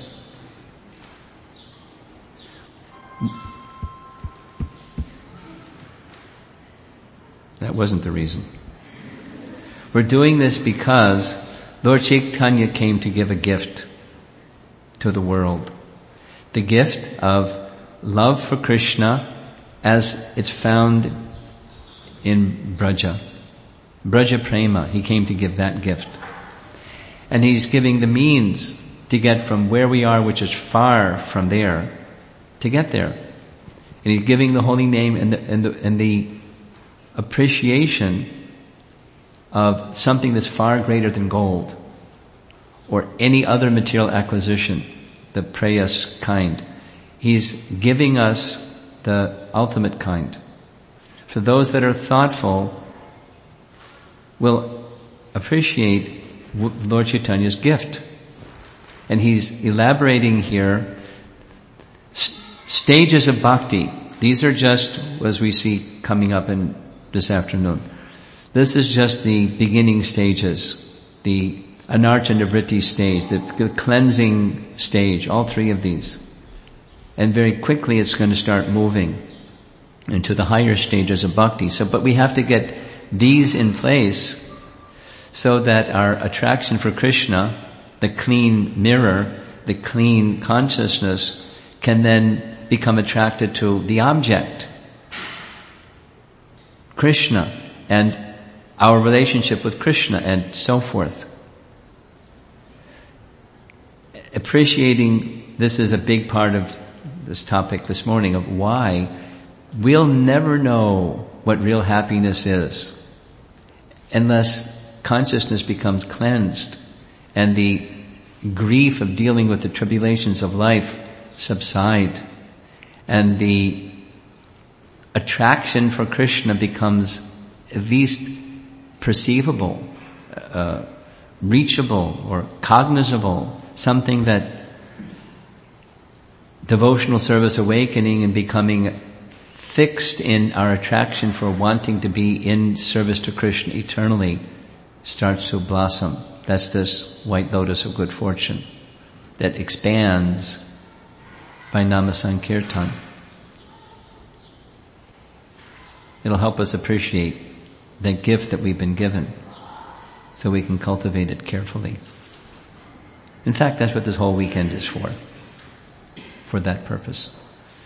Speaker 1: That wasn't the reason. We're doing this because Lord Chaitanya came to give a gift to the world. The gift of love for Krishna as it's found in Braja. Braja Prema. He came to give that gift. And He's giving the means to get from where we are, which is far from there, to get there. And He's giving the holy name and the appreciation of something that's far greater than gold or any other material acquisition, the prayas kind. He's giving us the ultimate kind. For those that are thoughtful will appreciate Lord Chaitanya's gift. And He's elaborating here stages of bhakti. These are just, as we see coming up in this afternoon. This is just the beginning stages, the anarcha nivritti stage, the cleansing stage, all 3 of these. And very quickly it's going to start moving into the higher stages of bhakti. But we have to get these in place so that our attraction for Krishna, the clean mirror, the clean consciousness, can then become attracted to the object, Krishna, and our relationship with Krishna, and so forth. Appreciating this is a big part of this topic this morning of why we'll never know what real happiness is unless consciousness becomes cleansed and the grief of dealing with the tribulations of life subside and the attraction for Krishna becomes at least perceivable, reachable or cognizable, something that devotional service awakening and becoming fixed in our attraction for wanting to be in service to Krishna eternally starts to blossom. That's this white lotus of good fortune. that expands by Namasankirtan. It'll help us appreciate the gift that we've been given so we can cultivate it carefully. In fact, that's what this whole weekend is for that purpose.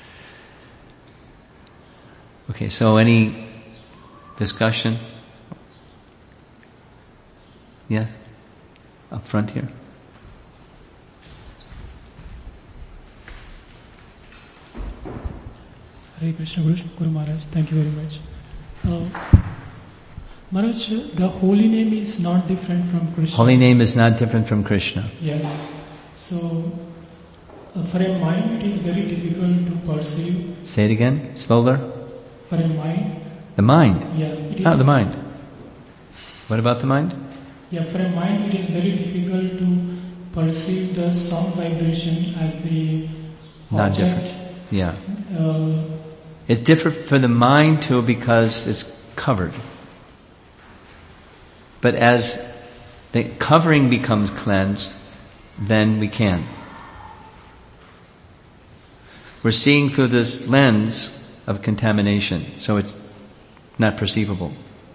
Speaker 1: Okay, so any discussion? Yes? Up front here.
Speaker 2: Hare Krishna, Guru Maharaj, thank you very much. Maharaj, the holy name is not different from Krishna.
Speaker 1: Holy name is not different from Krishna.
Speaker 2: Yes. So, for a mind, it is very difficult to perceive.
Speaker 1: Say it again, slower.
Speaker 2: For a mind.
Speaker 1: The mind?
Speaker 2: Yeah. It is
Speaker 1: the mind. What about the mind?
Speaker 2: Yeah, for a mind, it is very difficult to perceive the sound vibration as the
Speaker 1: not
Speaker 2: object.
Speaker 1: Different. Yeah. It's different for the mind too because it's covered. But as the covering becomes cleansed, then we can. We're seeing through this lens of contamination, so it's not perceivable.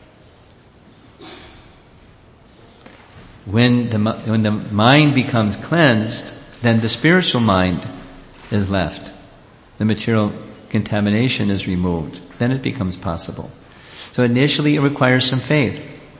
Speaker 1: When the mind becomes cleansed, then the spiritual mind is left. The material contamination is removed. Then it becomes possible. So initially it requires some faith.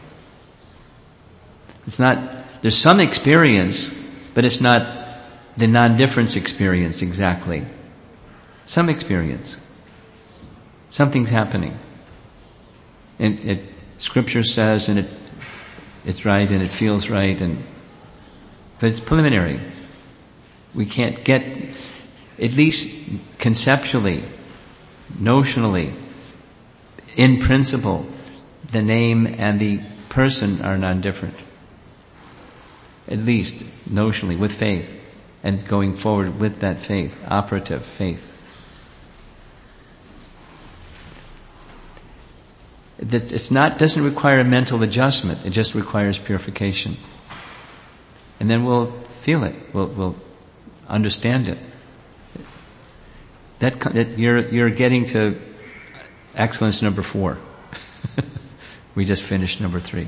Speaker 1: There's some experience, but it's not the non-difference experience exactly. Some experience. Something's happening. And Scripture says, and it's right, and it feels right, but it's preliminary. We can't get, at least conceptually, notionally, in principle, the name and the person are non-different. At least notionally, with faith, and going forward with that faith, operative faith. Doesn't require a mental adjustment. It just requires purification. And then we'll feel it. We'll understand it. That you're getting to excellence number 4. We just finished number 3.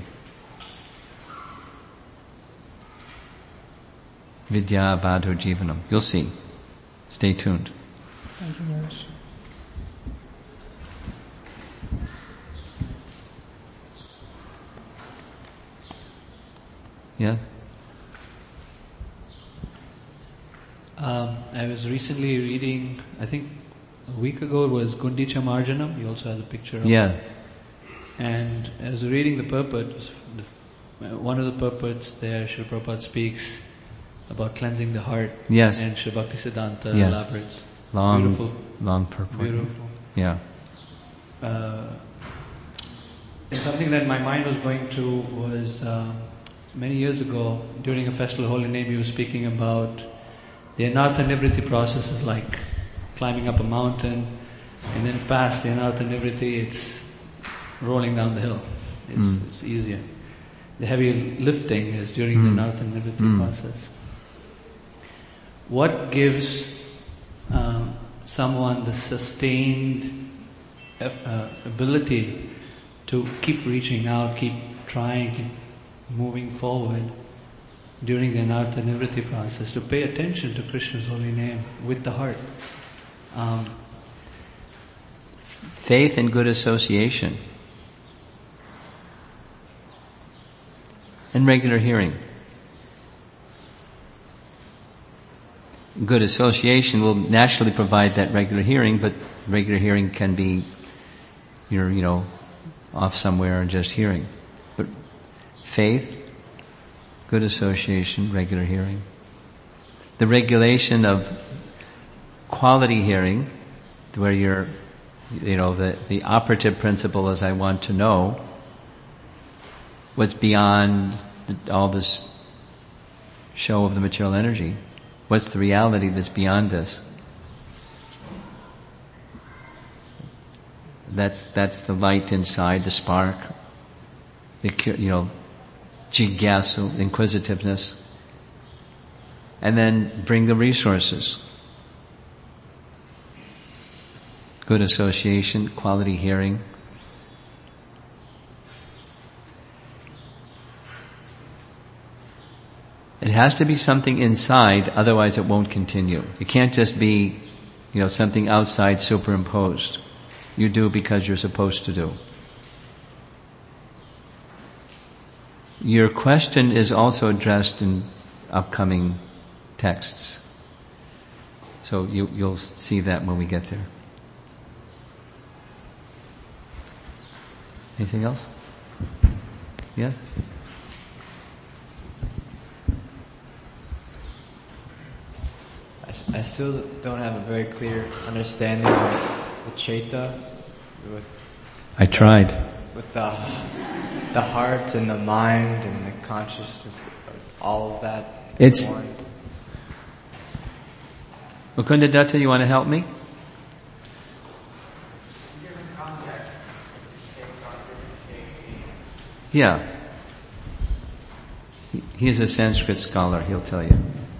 Speaker 1: Vidya Badho Jivanam. You'll see. Stay tuned.
Speaker 2: Thank you, Maharaj.
Speaker 1: Yes?
Speaker 3: I was recently reading, I think a week ago it was Gundicha Marjanam. He also has a picture of
Speaker 1: Yeah.
Speaker 3: it. And as reading the purport, one of the purports there, Srila Prabhupada speaks about cleansing the heart.
Speaker 1: Yes.
Speaker 3: And Sri Bhaktisiddhanta
Speaker 1: Yes.
Speaker 3: elaborates.
Speaker 1: Long purport.
Speaker 3: Beautiful.
Speaker 1: Yeah.
Speaker 3: And something that my mind was going to was many years ago during a festival of Holy Name, he was speaking about the Anartha Nivritti process is like climbing up a mountain, and then past the Anartha Nivritti, it's rolling down the hill. It's easier. The heavy lifting is during the Anartha Nivritti process. What gives someone the sustained ability to keep reaching out, keep trying, keep moving forward during the Anartha Nivritti process, to pay attention to Krishna's holy name with the heart?
Speaker 1: Faith and good association. And regular hearing. Good association will naturally provide that regular hearing, but regular hearing can be you're, off somewhere and just hearing. But faith, good association, regular hearing. The regulation of quality hearing, where you're, the operative principle is I want to know what's beyond all this show of the material energy. What's the reality that's beyond this? That's the light inside, the spark, the jigyasu, inquisitiveness. and then bring the resources. Good association, quality hearing. It has to be something inside, otherwise it won't continue. It can't just be, something outside superimposed. You do because you're supposed to do. Your question is also addressed in upcoming texts. So you'll see that when we get there. Anything else? Yes?
Speaker 4: I still don't have a very clear understanding of the Chaita.
Speaker 1: I tried.
Speaker 4: With the heart and the mind and the consciousness, all of that.
Speaker 1: It's Mukunda Datta, you want to help me? Yeah. He's a Sanskrit scholar, he'll tell you.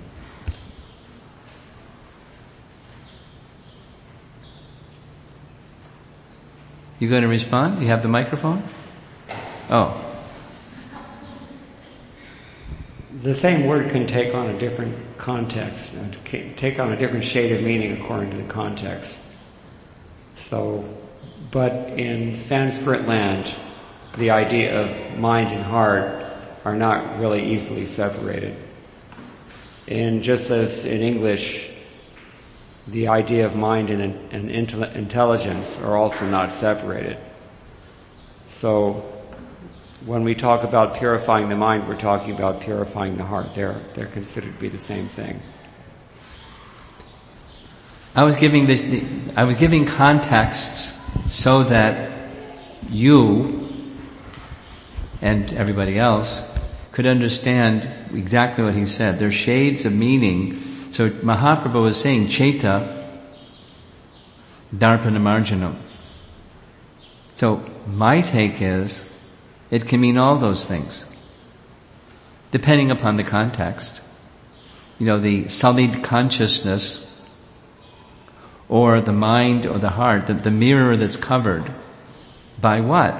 Speaker 1: You going to respond? You have the microphone? Oh.
Speaker 5: The same word can take on a different context, take on a different shade of meaning according to the context. But in Sanskrit land, the idea of mind and heart are not really easily separated. And just as in English, the idea of mind and intelligence are also not separated. So when we talk about purifying the mind, we're talking about purifying the heart. They're considered to be the same thing.
Speaker 1: I was giving contexts so that you and everybody else could understand exactly what he said. There are shades of meaning. So Mahaprabhu was saying Chaita Darpanamarjanam. So my take is it can mean all those things, depending upon the context. The sullied consciousness or the mind or the heart, the mirror that's covered by what?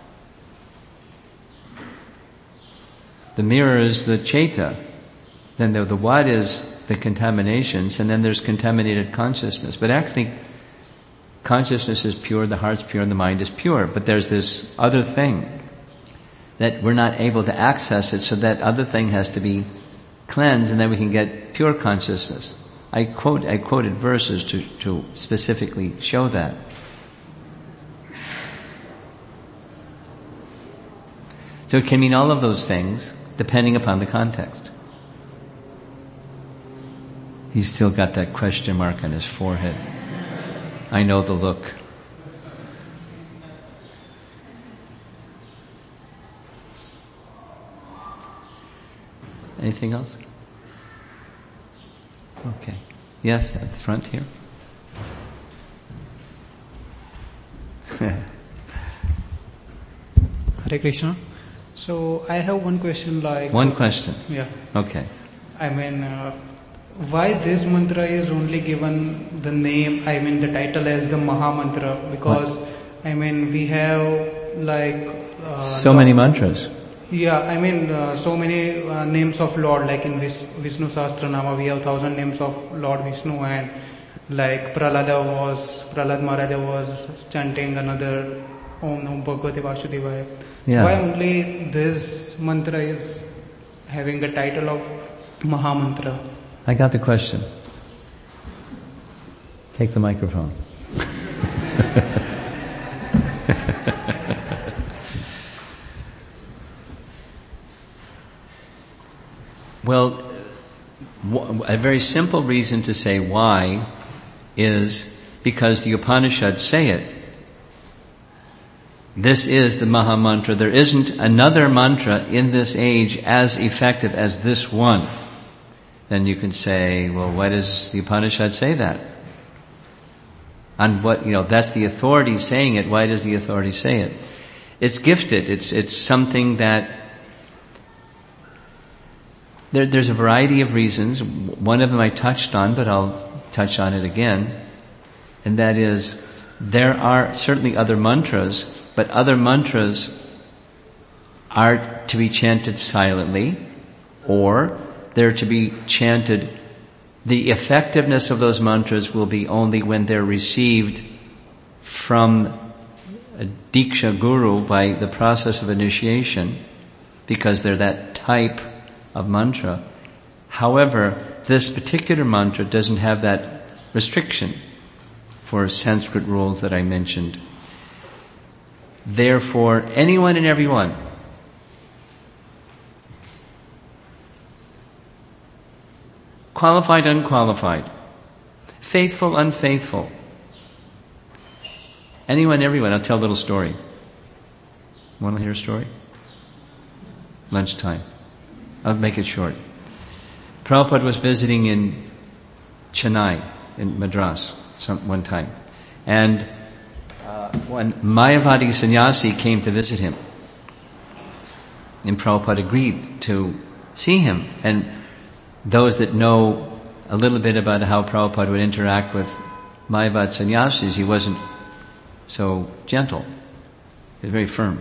Speaker 1: The mirror is the Chaita. Then the what is the contaminations, and then there's contaminated consciousness. But actually, consciousness is pure, the heart's pure, and the mind is pure. But there's this other thing that we're not able to access it, so that other thing has to be cleansed, and then we can get pure consciousness. I quoted verses to specifically show that. So it can mean all of those things, depending upon the context. He's still got that question mark on his forehead. I know the look. Anything else? Okay. Yes, at the front here.
Speaker 6: Hare Krishna. So I have one question.
Speaker 1: One question?
Speaker 6: Yeah.
Speaker 1: Okay.
Speaker 6: Why this mantra is only given the name, the title as the Maha Mantra? Because, we have
Speaker 1: so many mantras.
Speaker 6: Yeah, so many names of Lord, like in Vishnu Sahasranama, we have 1,000 names of Lord Vishnu, and Prahlad Maharaja was chanting another Om Namo Bhagavate Vasudevaya.
Speaker 1: Yeah.
Speaker 6: So why only this mantra is having the title of Maha Mantra?
Speaker 1: I got the question. Take the microphone. Well, a very simple reason to say why is because the Upanishads say it. This is the Maha Mantra. There isn't another mantra in this age as effective as this one. Then you can say, well, why does the Upanishad say that? And what, that's the authority saying it. Why does the authority say it? It's gifted. It's something that There's a variety of reasons. One of them I touched on, but I'll touch on it again. And that is, there are certainly other mantras, but other mantras are to be chanted silently, or they're to be chanted. The effectiveness of those mantras will be only when they're received from a Diksha Guru by the process of initiation, because they're that type of mantra. However, this particular mantra doesn't have that restriction for Sanskrit rules that I mentioned. Therefore, anyone and everyone qualified, unqualified, faithful, unfaithful, anyone, everyone. I'll tell a little story. Want to hear a story? Lunchtime. I'll make it short. Prabhupada was visiting in Chennai, in Madras, one time. And one Mayavadi sannyasi came to visit him. And Prabhupada agreed to see him. And those that know a little bit about how Prabhupada would interact with Mayavad sannyasis, he wasn't so gentle. He was very firm.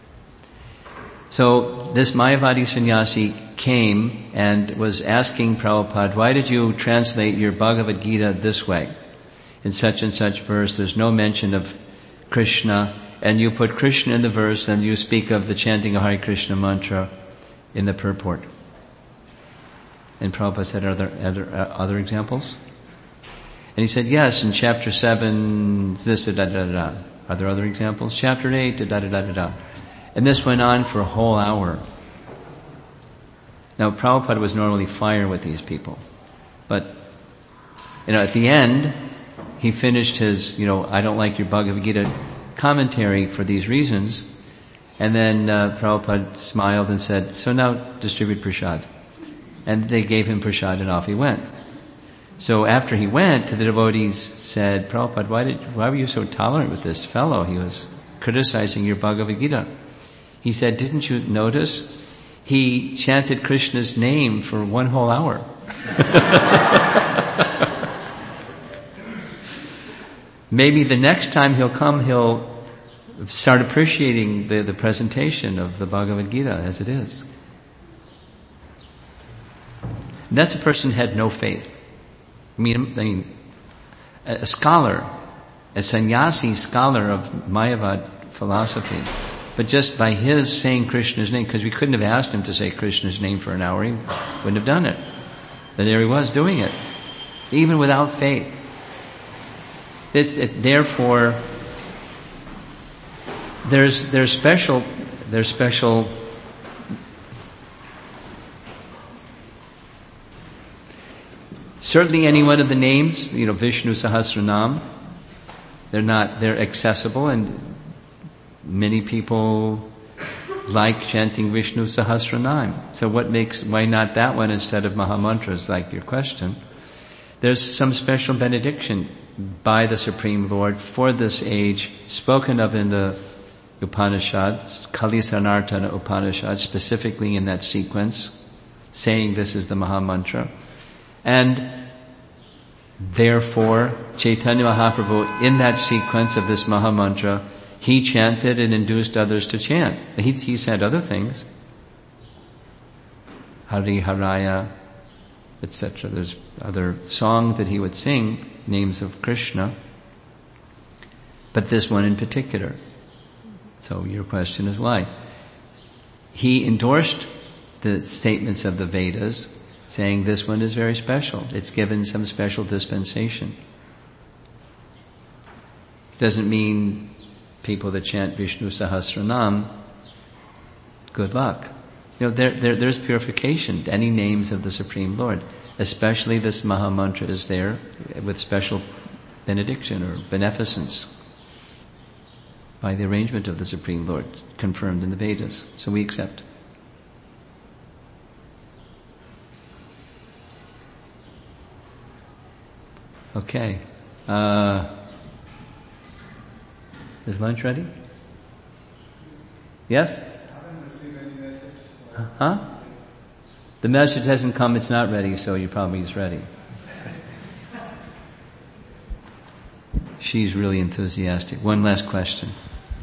Speaker 1: So this Mayavadi sannyasi came and was asking Prabhupada, why did you translate your Bhagavad Gita this way? In such and such verse, there's no mention of Krishna, and you put Krishna in the verse, and you speak of the chanting of Hare Krishna mantra in the purport. And Prabhupada said, are there other examples? And he said, yes, in chapter 7, this, da-da-da-da. Are there other examples? Chapter 8, da-da-da-da-da. And this went on for a whole hour. Now, Prabhupada was normally fire with these people. But, at the end, he finished his, I don't like your Bhagavad Gita commentary for these reasons. And then Prabhupada smiled and said, so now distribute prasad. And they gave him prasad and off he went. So after he went, the devotees said, Prabhupada, why were you so tolerant with this fellow? He was criticizing your Bhagavad Gita. He said, didn't you notice? He chanted Krishna's name for one whole hour. Maybe the next time he'll come, he'll start appreciating the presentation of the Bhagavad Gita as it is. And that's a person who had no faith. I mean, a scholar, a sannyasi scholar of Mayavad philosophy, but just by his saying Krishna's name, because we couldn't have asked him to say Krishna's name for an hour, he wouldn't have done it. But there he was doing it, even without faith. Therefore, there's special. Certainly, any one of the names, Vishnu Sahasranam, they're accessible, and many people like chanting Vishnu Sahasranam. So why not that one instead of Mahamantras, like your question? There's some special benediction by the Supreme Lord for this age, spoken of in the Upanishads, Kali Sanartana Upanishad, specifically in that sequence, saying this is the Mahamantra. And therefore, Chaitanya Mahaprabhu, in that sequence of this Mahamantra, he chanted and induced others to chant. He said other things. Hari Haraya, etc. There's other songs that he would sing, names of Krishna. But this one in particular. So your question is why? He endorsed the statements of the Vedas, saying this one is very special. It's given some special dispensation. Doesn't mean people that chant Vishnu Sahasranam, good luck. There's purification. Any names of the Supreme Lord, especially this Mahamantra, is there with special benediction or beneficence by the arrangement of the Supreme Lord, confirmed in the Vedas. So we accept. Okay. Is lunch ready? Yes?
Speaker 7: I haven't received any message.
Speaker 1: Huh? The message hasn't come, it's not ready, so you probably is ready. She's really enthusiastic. One last question.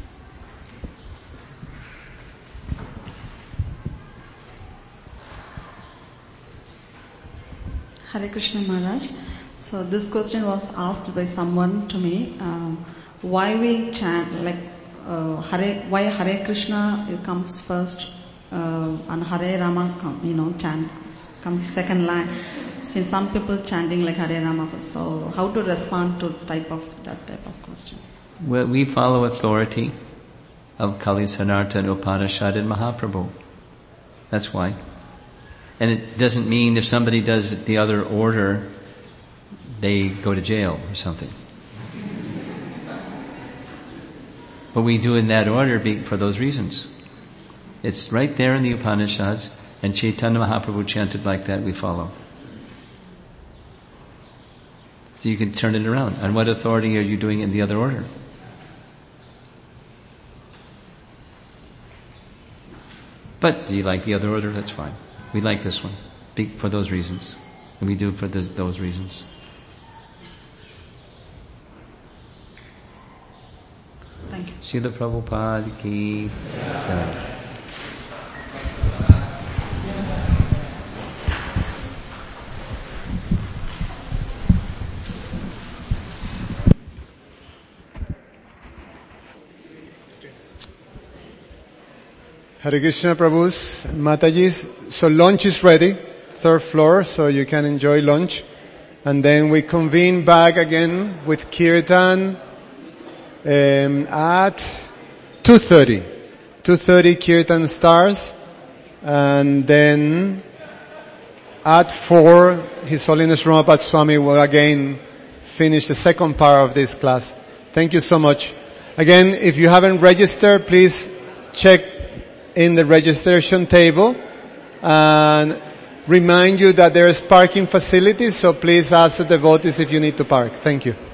Speaker 7: Hare Krishna Maharaj. So this question was asked by someone to me. Why we chant why Hare Krishna comes first and Hare Rama comes second line. Since some people chanting like Hare Rama, so how to respond to that type of question?
Speaker 1: Well, we follow authority of Kali Sanatana Upanishad and Mahaprabhu. That's why. And it doesn't mean if somebody does it the other order, they go to jail or something. But we do in that order for those reasons. It's right there in the Upanishads, and Chaitanya Mahaprabhu chanted like that, we follow. So you can turn it around. On what authority are you doing it in the other order? But do you like the other order? That's fine. We like this one for those reasons. And we do for those reasons.
Speaker 7: Thank you.
Speaker 1: Srila Prabhupada ki jai.
Speaker 8: Hare Krishna Prabhus, Matajis. So lunch is ready, 3rd floor, so you can enjoy lunch. And then we convene back again with Kirtan at 2:30. 2:30 Kirtan starts. And then at 4, His Holiness Ramapad Swami will again finish the second part of this class. Thank you so much. Again, if you haven't registered, please check in the registration table, and remind you that there is parking facilities, so please ask the devotees if you need to park. Thank you.